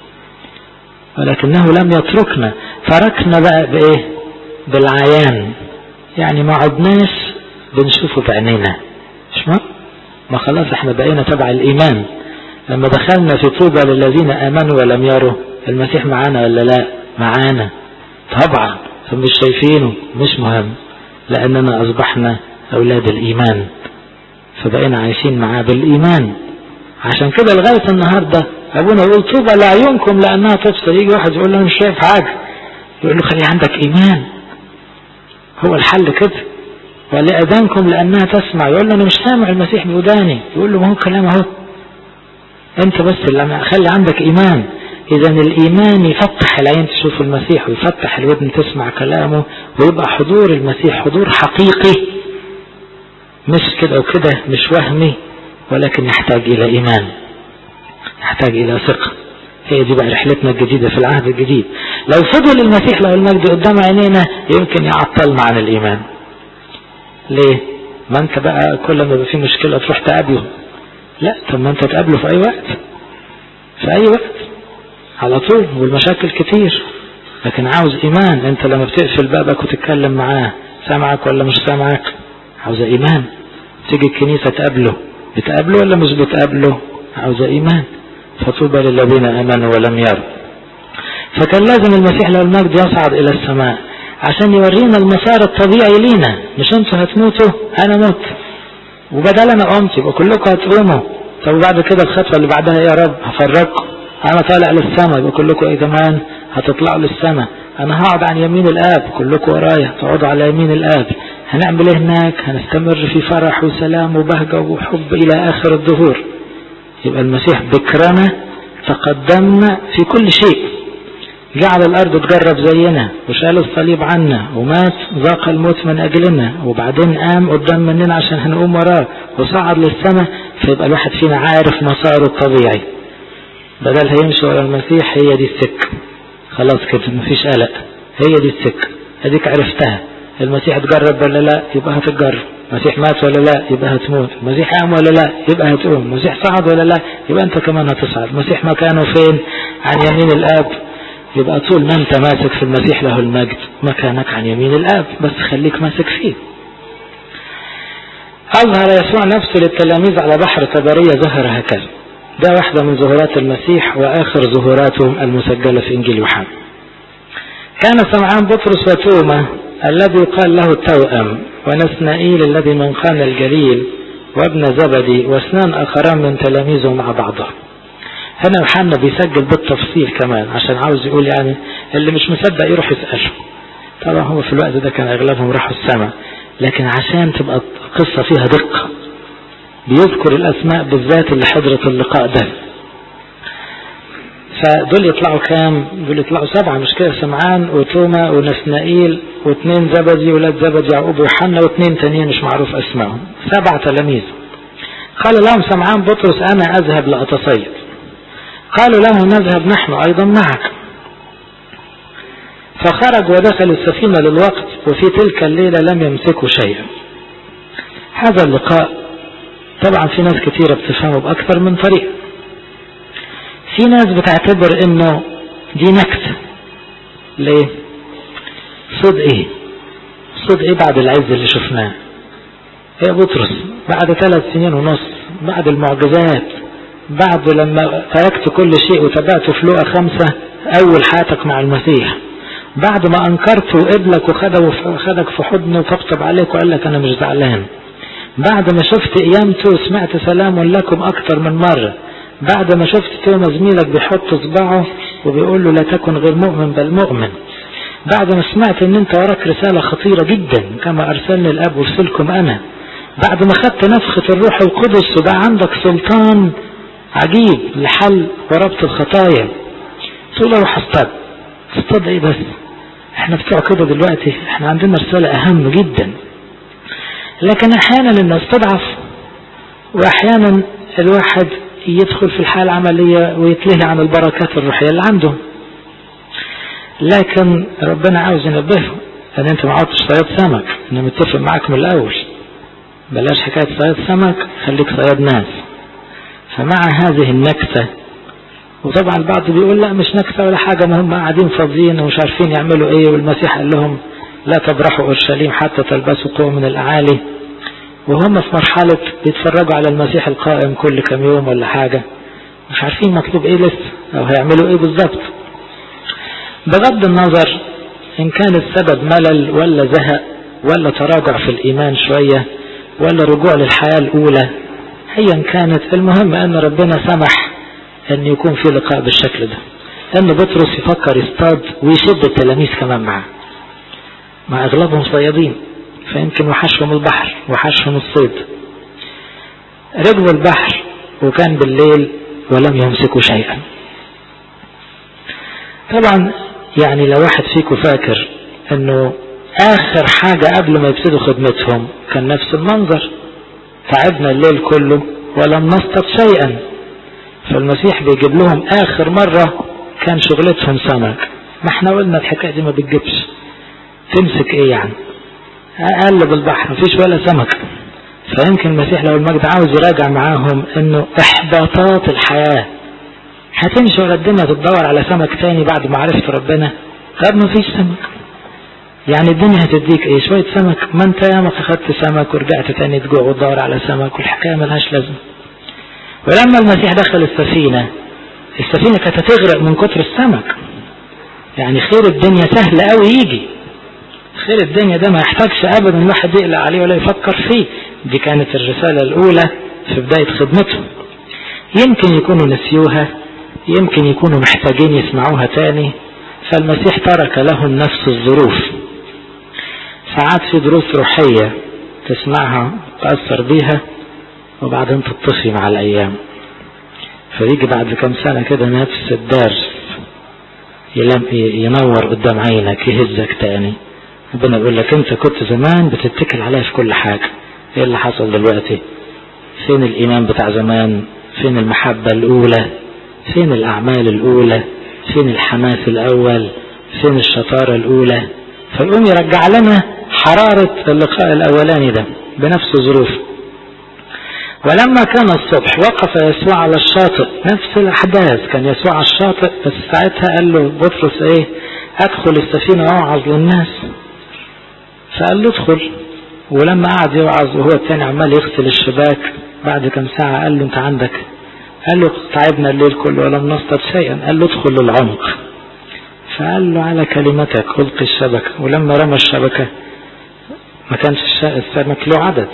ولكنه لم يتركنا، تركنا بقى بإيه؟ بالعيان، يعني ما عدناش بنشوفه بعينينا. مش ما ما خلاص احنا بقينا تبع الإيمان. لما دخلنا في طوبى للذين آمنوا ولم يروا، المسيح معانا ولا لا؟ معانا طبعا، فمش شايفينه مش مهم، لأننا أصبحنا أولاد الإيمان، فبقينا عايشين معاه بالإيمان. عشان كده لغاية النهاردة أبونا يقول طوبى لعيونكم لأنها تبصر. يجي واحد يقول له مش شايف حاجة، يقول له خلي عندك إيمان، هو الحل كده. ولأذانكم لأنها تسمع، يقول له أنا مش سامع المسيح بوداني، يقول له ما هو كلام اهو، أنت بس اللي خلي عندك إيمان. إذا الإيمان يفتح العين تشوف المسيح، ويفتح الودن تسمع كلامه، ويبقى حضور المسيح حضور حقيقي، مش كده وكده، مش وهمي، ولكن يحتاج إلى إيمان، يحتاج إلى ثقة. هي دي بقى رحلتنا الجديدة في العهد الجديد. لو فضل المسيح له المجد قدام عينينا يمكن يعطلنا عن الإيمان. ليه؟ ما أنت بقى كل ما يبقى في مشكلة تروح تقابله. لا، طب ما أنت تقابله في أي وقت، في أي وقت على طول، والمشاكل كتير. لكن عاوز إيمان. أنت لما بتقفل بابك وتتكلم معاه سامعك ولا مش سامعك؟ عاوز إيمان. تيجي الكنيسة تقابله، بتقابله ولا مش بتقابله؟ عاوز إيمان. فطوبى للذين آمنوا ولم يروا. فكان لازم المسيح له المجد يصعد إلى السماء عشان يورينا المسار الطبيعي لينا. مش انتوا هتموتوا، أنا موت، وبدل أنا قمت يبقى كلكم هتقوموا. طب بعد كده الخطوة اللي بعدها يا رب هفرقكم، أنا طالع للسماء، يبقى كلكم إيه كمان هتطلعوا للسماء. أنا هقعد عن يمين الآب، كلكم ورايا تقعدوا على يمين الآب. هنعمل إيه هناك؟ هنستمر في فرح وسلام وبهجة وحب إلى آخر الظهور. يبقى المسيح بكرنا، تقدمنا في كل شيء، جعل الأرض تجرب زينا، وشال الصليب عنا، ومات ذاق الموت من أجلنا، وبعدين قام قدام مننا عشان هنقوم وراه، وصعد للسماء. فيبقى الواحد فينا عارف مساره الطبيعي، بدل هيمشي ورا المسيح. هي دي السكة، خلاص كده مفيش قلق، هي دي السكة، اديك عرفتها. المسيح اتجرب ولا لا؟ يبقى هتتجرب. المسيح مات ولا لا؟ يبقى هتموت. المسيح قام ولا لا؟ يبقى هتقوم. المسيح صعد ولا لا؟ يبقى انت كمان هتصعد. المسيح مكانه فين؟ عن يمين الآب. يبقى طول ما انت ماسك في المسيح له المجد مكانك عن يمين الآب، بس خليك ماسك فيه. أظهر يسوع نفسه للتلاميذ على بحر طبرية، ظهر هكذا. ده واحدة من ظهورات المسيح وآخر ظهوراته المسجلة في إنجيل يوحنا. كان سمعان بطرس وتوما الذي قال له التوأم، ونسنائيل الذي من قانا الجليل، وابن زبدي، واثنان آخران من تلاميذه مع بعضهم. هنا يوحنا بيسجل بالتفصيل كمان عشان عاوز يقول يعني اللي مش مصدق يروح يسأله. طبعا هو في الوقت ده كان أغلبهم راحوا السماء، لكن عشان تبقى قصة فيها دقة بيذكر الأسماء بالذات اللي حضرت اللقاء ده. فدول يطلعوا كام؟ دول يطلعوا سبعة مش كده؟ سمعان وتوما ونسنائيل واثنين زبدي ولاد زبدي يعقوب ويوحنا واثنين تانيين مش معروف أسمائهم، سبع تلاميذ. قال لهم سمعان بطرس أنا أذهب لأتصيد. قالوا له نذهب نحن أيضا معك. فخرج ودخل السفينة للوقت، وفي تلك الليلة لم يمسكوا شيئا. هذا اللقاء طبعا في ناس كتيرة بتفهمه بأكثر من طريقة. في ناس بتعتبر انه دي نكتة. ليه؟ صد ايه صد ايه بعد العز اللي شفناه يا بطرس؟ بعد ثلاث سنين ونص، بعد المعجزات، بعد لما تركت كل شيء وتبعت في لوقا خمسة اول حياتك مع المسيح، بعد ما انكرت وقبلك وخدك في حضنه وطبطب عليك وقال لك انا مش زعلان، بعد ما شفت قيامته وسمعت سلام لكم اكتر من مرة، بعد ما شفت توما زميلك بيحط صباعه وبيقول له لا تكن غير مؤمن بل مؤمن، بعد ما سمعت ان انت وراك رسالة خطيرة جدا كما ارسلني الاب ارسلكم انا، بعد ما خدت نفخة الروح القدس وبقى عندك سلطان عجيب لحل وربط الخطايا، تقول اروح اصطاد. اصطاد ايه بس؟ احنا بتوع كده دلوقتي، احنا عندنا رسالة اهم جدا. لكن احيانا الناس تضعف، واحيانا الواحد يدخل في الحالة العملية ويتلهي عن البركات الروحية اللي عنده. لكن ربنا عاوز ينبهه ان انت ما عدتش صياد سمك، انا متفق معاك من الاول، بلاش حكاية صياد سمك، خليك صياد ناس. فمع هذه النكتة، وطبعا البعض بيقول لا مش نكتة ولا حاجة، ما هم قاعدين فاضيين ومش عارفين يعملوا ايه، والمسيح قال لهم لا تبرحوا اورشليم حتى تلبسوا قوة من الاعالي، وهم في مرحلة بيتفرجوا على المسيح القائم كل كم يوم ولا حاجة، مش عارفين مطلوب ايه لسه او هيعملوا ايه بالظبط. بغض النظر ان كان السبب ملل ولا زهق ولا تراجع في الايمان شوية ولا رجوع للحياة الاولى، ايا كانت، المهم ان ربنا سمح ان يكون في لقاء بالشكل ده، ان بطرس يفكر يصطاد ويشد التلاميذ كمان معه، مع اغلبهم صيادين، فيمكن وحشهم البحر وحشهم الصيد. ركبوا البحر وكان بالليل ولم يمسكوا شيئا. طبعا يعني لو واحد فيكم فاكر انه اخر حاجة قبل ما يبتدوا خدمتهم كان نفس المنظر، تعبنا الليل كله ولم نصطاد شيئا، فالمسيح بيجيب لهم اخر مرة كان شغلتهم سمك. ما احنا قلنا الحكاية دي ما بتجيبش، تمسك ايه يعني؟ قلب البحر مفيش ولا سمك. فيمكن المسيح لو المجد عاوز يراجع معاهم انه احباطات الحياة، هتمشي ولا الدنيا تدور على سمك تاني بعد ما عرفت ربنا؟ طب مفيش سمك، يعني الدنيا هتديك ايه؟ شوية سمك؟ ما انت ياما اخدت سمك ورجعت تاني تجوع وتدور على سمك، والحكاية ملهاش لازمة. ولما المسيح دخل السفينة، السفينة كانت هتغرق من كتر السمك، يعني خير الدنيا سهل قوي يجي، خير الدنيا ده ما يحتاجش ابدا الواحد يقلق عليه ولا يفكر فيه. دي كانت الرسالة الاولى في بداية خدمتهم. يمكن يكونوا نسيوها، يمكن يكونوا محتاجين يسمعوها تاني، فالمسيح ترك لهم نفس الظروف. ساعات في دروس روحية تسمعها تأثر بيها وبعدين تطفي مع الايام، فيجي بعد كم سنة كده نفس الدرس ينور قدام عينك يهزك تاني. ربنا يقول لك انت كنت زمان بتتكل عليها في كل حاجة، ايه اللي حصل دلوقتي؟ فين الايمان بتاع زمان؟ فين المحبة الاولى؟ فين الاعمال الاولى؟ فين الحماس الاول؟ فين الشطارة الاولى؟ فالقوم يرجع لنا حرارة اللقاء الاولاني ده بنفس ظروف. ولما كان الصبح وقف يسوع على الشاطئ، نفس الاحداث، كان يسوع على الشاطئ، بس ساعتها قال له بطرس ايه؟ ادخل السفينة واوعظ للناس. فقال له ادخل. ولما قعد يوعظ وهو التاني عمال يغسل الشباك، بعد كم ساعة قال له انت عندك؟ قال له تعبنا الليل كله ولم نصطاد شيئا. قال له ادخل للعمق. فقال له على كلمتك ألقي الشبكة. ولما رمى الشبكة ما كانش السمك له عدد،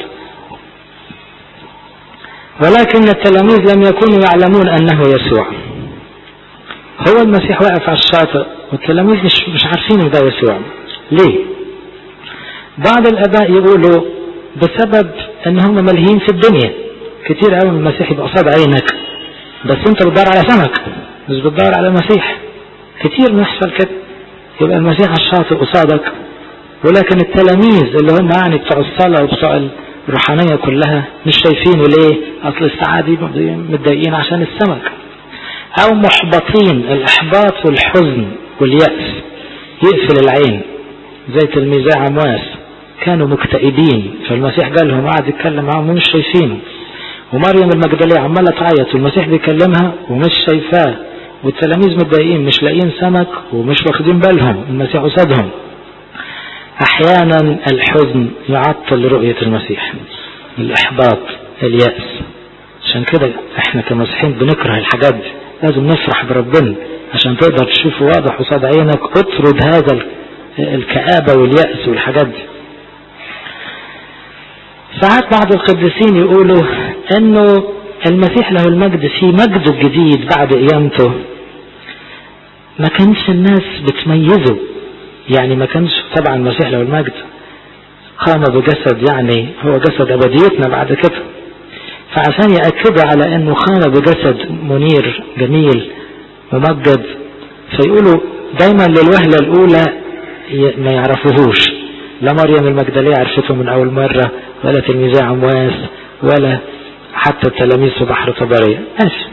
ولكن التلاميذ لم يكونوا يعلمون أنه يسوع. هو المسيح واقف على الشاطئ والتلاميذ مش, مش عارفين ده يسوع. ليه؟ بعض الآباء يقولوا بسبب ان هم ملهين في الدنيا. كتير قوي من المسيح يبقى قصاد عينك بس انت بتدور على سمك، مش بتدور على المسيح. كتير بيحصل كده، يبقى المسيح على الشاطئ قصادك، ولكن التلاميذ اللي هم يعني بتوع الصلاة وبتوع الروحانية كلها مش شايفينه. ليه؟ اصل الساعة دي متضايقين عشان السمك، او محبطين. الاحباط والحزن واليأس يقفل العين، زي تلميذي عمواس كانوا مكتئبين، فالمسيح قال لهم قاعد يتكلم معهم ومش شايفينه. ومريم المجدلية عمالة تعيط والمسيح بيكلمها ومش شايفاه، والتلاميذ متضايقين مش لاقيين سمك ومش واخدين بالهم المسيح قصادهم. احيانا الحزن يعطل رؤية المسيح، الاحباط، اليأس. عشان كده احنا كمسيحيين بنكره الحاجات دي، لازم نفرح بربنا عشان تقدر تشوفه واضح قصاد عينك، اطرد هذا الكآبة واليأس والحاجات دي. ساعات بعض القديسين يقولوا انه المسيح له المجد في مجده الجديد بعد قيامته ما كانش الناس بتميزه، يعني ما كانش طبعا المسيح له المجد قام بجسد، يعني هو جسد أبديتنا بعد كده، فعشان يأكدوا على انه قام بجسد منير جميل ممجد فيقولوا دايما للوهلة الاولى ما يعرفوهوش، لا مريم المجدلية عرفته من اول مرة، ولا تلميذي عمواس، ولا حتى التلاميذ في بحر طبرية. ماشي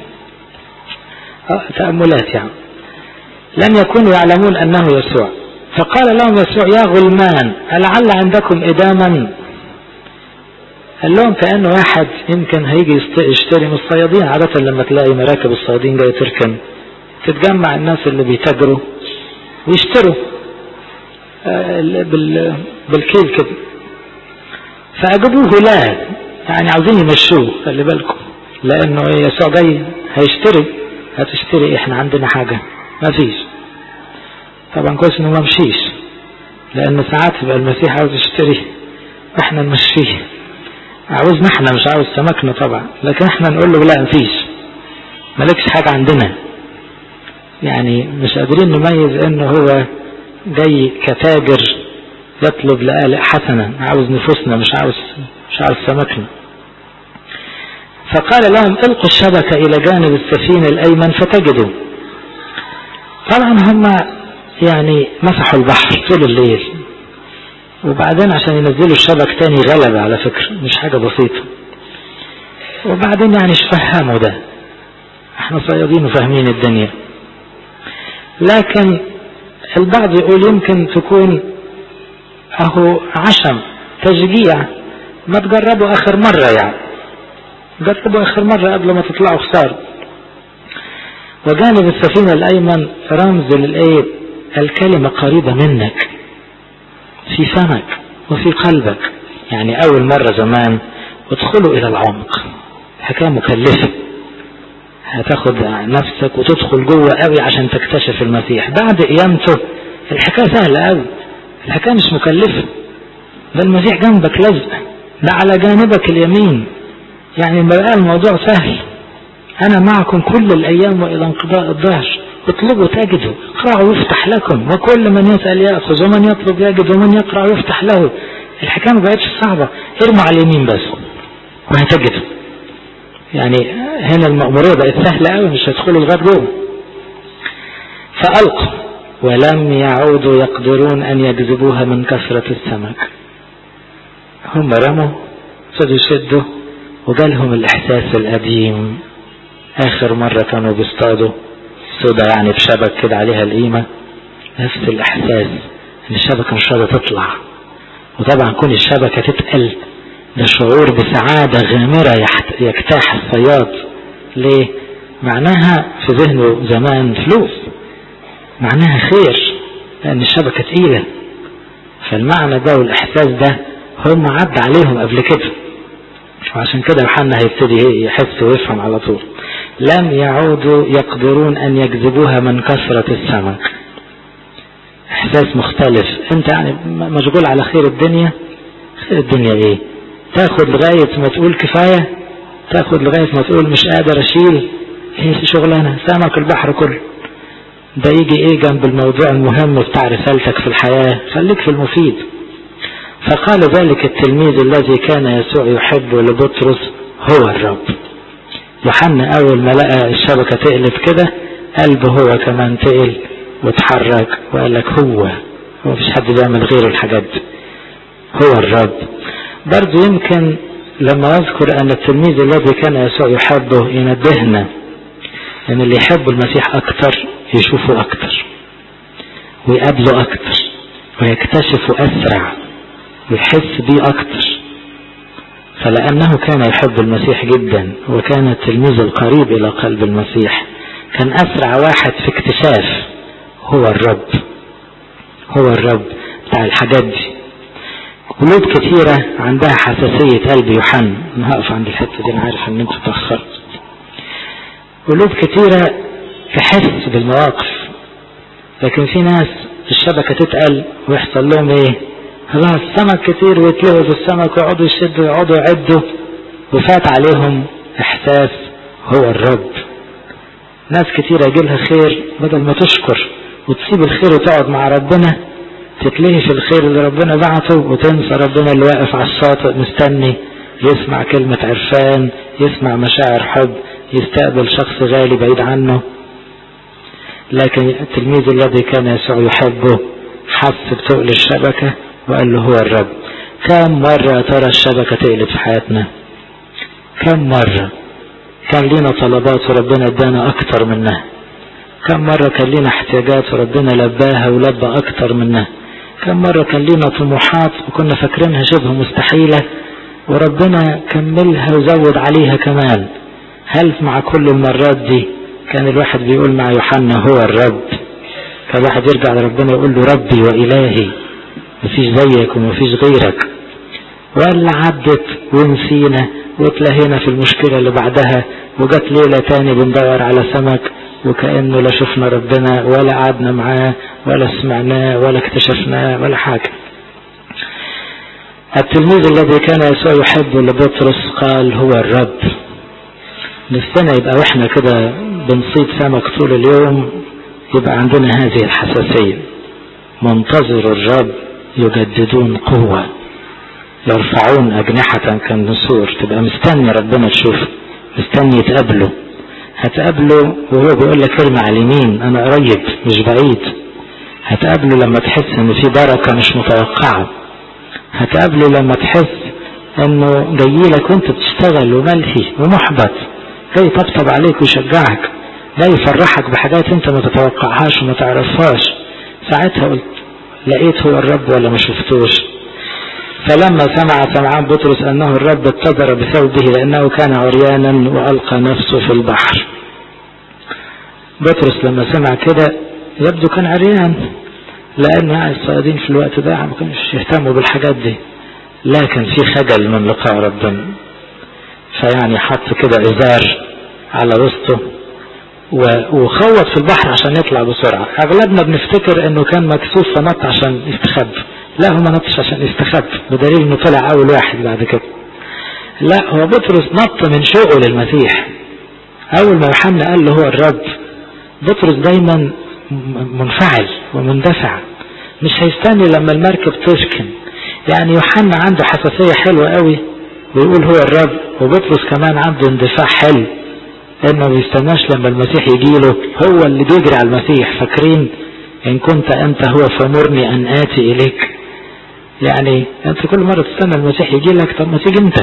تأملات يعني. لم يكونوا يعلمون انه يسوع، فقال لهم يسوع يا غلمان ألعل عندكم إداما؟ قال لهم كأنه واحد يمكن هيجي يشتري من الصيادين. عادة لما تلاقي مراكب الصيادين جاية تركن تتجمع الناس اللي بيتاجروا ويشتروا بالكيل كده، فأجابوه لا، يعني عاوزين يمشوه، خلي بالكم لأنه يسوع جاي هيشتري. هتشتري احنا عندنا حاجة؟ ما فيش. طبعا كويس انه ما مشيش، لأن ساعات يبقى المسيح عاوز يشتري واحنا نمشيه، عاوزنا احنا مش عاوز سمكنا طبعا، لكن احنا نقول له لا مفيش، مالكش حاجة عندنا. يعني مش قادرين نميز انه هو جاي كتاجر يطلب لآلئ حسنة، عاوز نفوسنا مش عاوز مش عاوز سمكنا. فقال لهم القوا الشبكة الى جانب السفينة الايمن فتجدوا. طبعا هم يعني مسحوا البحر طول الليل، وبعدين عشان ينزلوا الشبك تاني غلبة على فكرة، مش حاجة بسيطة. وبعدين يعني مش فهموا ده، احنا صيادين وفاهمين الدنيا. لكن البعض يقول يمكن تكون اهو عشم تشجيع، ما تجربوا اخر مرة، يعني جربوا اخر مرة قبل ما تطلعوا خسارة. وجانب السفينة الايمن رمز للايه؟ الكلمة قريبة منك، في فمك وفي قلبك. يعني اول مرة زمان ادخلوا الى العمق، حكاية مكلفة، هتاخد نفسك وتدخل جوه قوي عشان تكتشف المسيح. بعد قيامته الحكاية سهلة قوي، الحكاية مش مكلفة، ده المسيح جنبك لازق، ده على جانبك اليمين، يعني بقى الموضوع سهل. انا معكم كل الايام والى انقضاء الدهر، اطلبوا تجدوا، اقرأوا يفتح لكم، وكل من يسأل يأخذ، ومن يطلب يجد، ومن يقرأ يفتح له. الحكاية ما بقتش صعبة، ارموا على اليمين بس وهتجدوا. يعني هنا المأمورية بقت سهلة قوي، مش هتدخلوا لغاية جوه. فألقوا ولم يعودوا يقدرون أن يجذبوها من كثرة السمك. هم رموا ابتدوا يشدوا، وجالهم الإحساس القديم. آخر مرة كانوا بيصطادوا سودا يعني بشبك كده عليها القيمة، نفس الإحساس إن الشبكة مش راضية تطلع. وطبعا كل الشبكة تتقل، ده شعور بسعادة غامرة يجتاح الصياد. ليه؟ معناها في ذهنه زمان فلوس، معناها خير، لأن الشبكة تقيلة. فالمعنى ده والإحساس ده هم عد عليهم قبل كده، وعشان كده يوحنا هيبتدي يحس ويفهم على طول. لم يعودوا يقدرون أن يجذبوها من كثرة السمك. إحساس مختلف، أنت يعني مشغول على خير الدنيا. خير الدنيا إيه؟ تاخد لغاية ما تقول كفاية، تاخد لغاية ما تقول مش قادر أشيل، هي شغلانة سمك البحر كله. ده يجي إيه جنب الموضوع المهم بتاع رسالتك في الحياة؟ خليك في المفيد. فقال ذلك التلميذ الذي كان يسوع يحبه لبطرس هو الرب. يوحنا أول ما لقى الشبكة تقلب كده قلبه هو كمان تقل وتحرك، وقال لك هو هو مفيش حد بيعمل غير الحاجات دي، هو الرب. برضو يمكن لما يذكر أن التلميذ الذي كان يسوع يحبه ينبهنا أن اللي يحب المسيح أكتر يشوفه أكتر ويقابله أكتر ويكتشفه أسرع ويحس بيه أكتر. فلأنه كان يحب المسيح جدا وكان التلميذ القريب إلى قلب المسيح، كان أسرع واحد في اكتشاف هو الرب، هو الرب بتاع الحاجات دي. قلوب كثيرة عندها حساسية قلب يوحنا، أنا هقف عند الحتة دي، أنا عارف إن أنتوا تأخرت. قلوب كثيرة تحس بالمواقف، لكن في ناس الشبكة تتقل ويحصل لهم إيه؟ خلاص سمك كتير ويتلهوا في السمك ويقعدوا يشدوا ويقعدوا يعدوا، وفات عليهم إحساس هو الرب. ناس كتير يجيلها خير بدل ما تشكر وتسيب الخير وتقعد مع ربنا، تتلهي في الخير اللي ربنا بعته وتنسى ربنا اللي واقف على الشاطئ مستني يسمع كلمة عرفان، يسمع مشاعر حب، يستقبل شخص غالي بعيد عنه. لكن التلميذ الذي كان يسوع يحبه حس بتقل الشبكة وقال له هو الرب. كم مرة ترى الشبكة تقلب في حياتنا؟ كم مرة كان لنا طلبات وربنا ادانا اكتر منها؟ كم مرة كان لنا احتياجات وربنا لباها ولبى اكتر منها؟ كم مرة كان لنا طموحات وكنا فاكرينها شبه مستحيلة وربنا كملها وزود عليها كمان؟ هل مع كل المرات دي كان الواحد بيقول مع يوحنا هو الرب؟ كان الواحد يرجع لربنا يقول له ربي وإلهي مفيش زيك ومفيش غيرك؟ ولا عدت ونسينا واتلهينا في المشكلة اللي بعدها وجت ليلة تاني بندور على سمك وكأنه لا شفنا ربنا ولا قعدنا معاه ولا سمعناه ولا اكتشفناه ولا حاجة. التلميذ الذي كان يسوع يحبه لبطرس قال هو الرب. نفسنا يبقى واحنا كده بنصيد سمك طول اليوم يبقى عندنا هذه الحساسية. منتظر الرب يجددون قوة، يرفعون أجنحة كالنسور. تبقى مستني ربنا تشوفه، مستني تقابله. هتقابله وهو بيقول لك ارمي على اليمين، أنا قريب مش بعيد. هتقابله لما تحس إن في بركة مش متوقعة. هتقابله لما تحس إنه جايلك وأنت بتشتغل وملهي ومحبط، جاي يطبطب عليك ويشجعك، جاي يفرحك بحاجات أنت ما تتوقعهاش وما تعرفهاش. ساعتها قلت لقيت هو الرب ولا ما شفتوش؟ فلما سمع سمعان بطرس أنه الرب اتزر بثوبه لأنه كان عريانا وألقى نفسه في البحر. بطرس لما سمع كده يبدو كان عريان، لأن الصيادين في الوقت ده ما كانوش يهتموا بالحاجات دي، لكن في خجل من لقاء ربنا، فيعني حط كده إزار على وسطه وخوض في البحر عشان يطلع بسرعة. أغلبنا بنفتكر إنه كان مكسوف فنط عشان يستخبى، لا هو ما نطش عشان يستخبى، بدليل إنه طلع أول واحد بعد كده. لا هو بطرس نط من شوقه للمسيح. أول ما يوحنا قال له هو الرب، بطرس دايما منفعل ومندفع، مش هيستني لما المركب تسكن. يعني يوحنا عنده حساسية حلوة قوي ويقول هو الرب، وبطرس كمان عنده اندفاع حلو انه ما بيستناش لما المسيح يجيله، هو اللي بيجري على المسيح. فاكرين ان كنت انت هو فمرني ان اتي اليك؟ يعني انت كل مرة تستنى المسيح يجي لك، طب ما تيجي انت.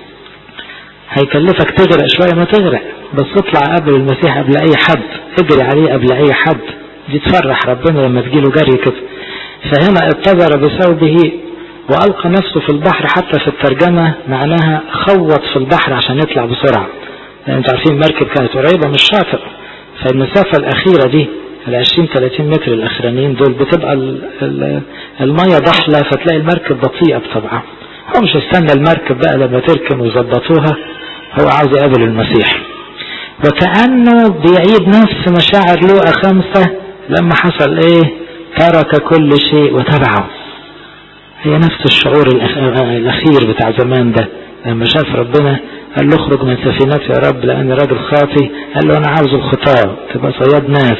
هيكلفك تغرق شوية ما تغرق، بس اطلع قبل المسيح قبل اي حد، اجري عليه قبل اي حد. دي تفرح ربنا لما تجيله جري كده. فهنا اتزر بثوبه والقى نفسه في البحر، حتى في الترجمة معناها خوض في البحر عشان يطلع بسرعة، لان انتوا عارفين المركب كانت قريبة من الشاطئ، فالمسافة الاخيرة دي العشرين ثلاثين متر الاخرانيين دول بتبقى المية ضحلة، فتلاقي المركب بطيئة بطبعها. هو مش هيستنى المركب بقى لما تركن ويظبطوها، هو عاوز يقابل المسيح. وكأنه بيعيد نفس مشاعر لوقا خمسة لما حصل ايه؟ ترك كل شيء وتبعه. هي نفس الشعور الاخير بتاع زمان ده، لما شاف ربنا قال له اخرج من سفينتي يا رب لاني راجل خاطي. قال له انا عاوز الخطاة تبقى صياد ناس،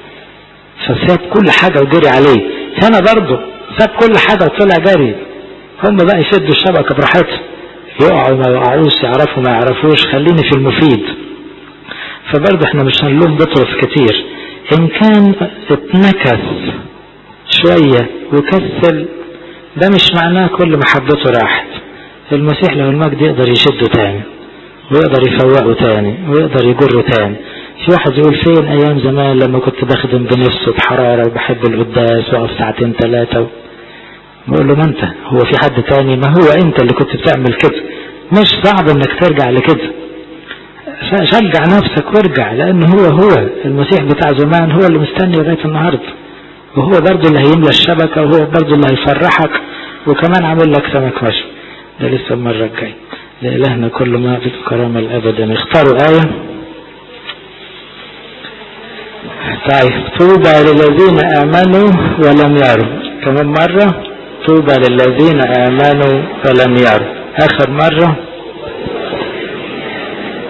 فساب كل حاجة وجري عليه. هنا برضه ساب كل حاجة وطلع جري. هم بقى يشدوا الشبكة براحتهم، يقعوا ما يقعوش، يعرفوا ما يعرفوش، خليني في المفيد. فبرضه احنا مش هنلوم بطرس كتير، ان كان اتنكس شوية وكسل ده مش معناه كل محبته راحت. المسيح له المجد يقدر يشده تاني ويقدر يفوقه تاني ويقدر يجره تاني. في واحد يقول فين ايام زمان لما كنت بخدم بنفسه بحرارة وبحب القداس واقف ساعتين ثلاثة. بقول له ما انت، هو في حد تاني؟ ما هو انت اللي كنت بتعمل كده. مش صعب انك ترجع لكده، شجع نفسك وارجع، لان هو هو المسيح بتاع زمان هو اللي مستني لغاية النهاردة، وهو برضو اللي هيملى الشبكة، وهو برضو اللي هيفرحك، وكمان عامل لك سمك مشوي. ده لسه المرة الجاية. لإلهنا كل ما في الكرامة الأبدا. اختاروا آية. طيب، طوبى للذين آمنوا ولم يروا. كمان مرة، طوبى للذين آمنوا ولم يروا. آخر مرة.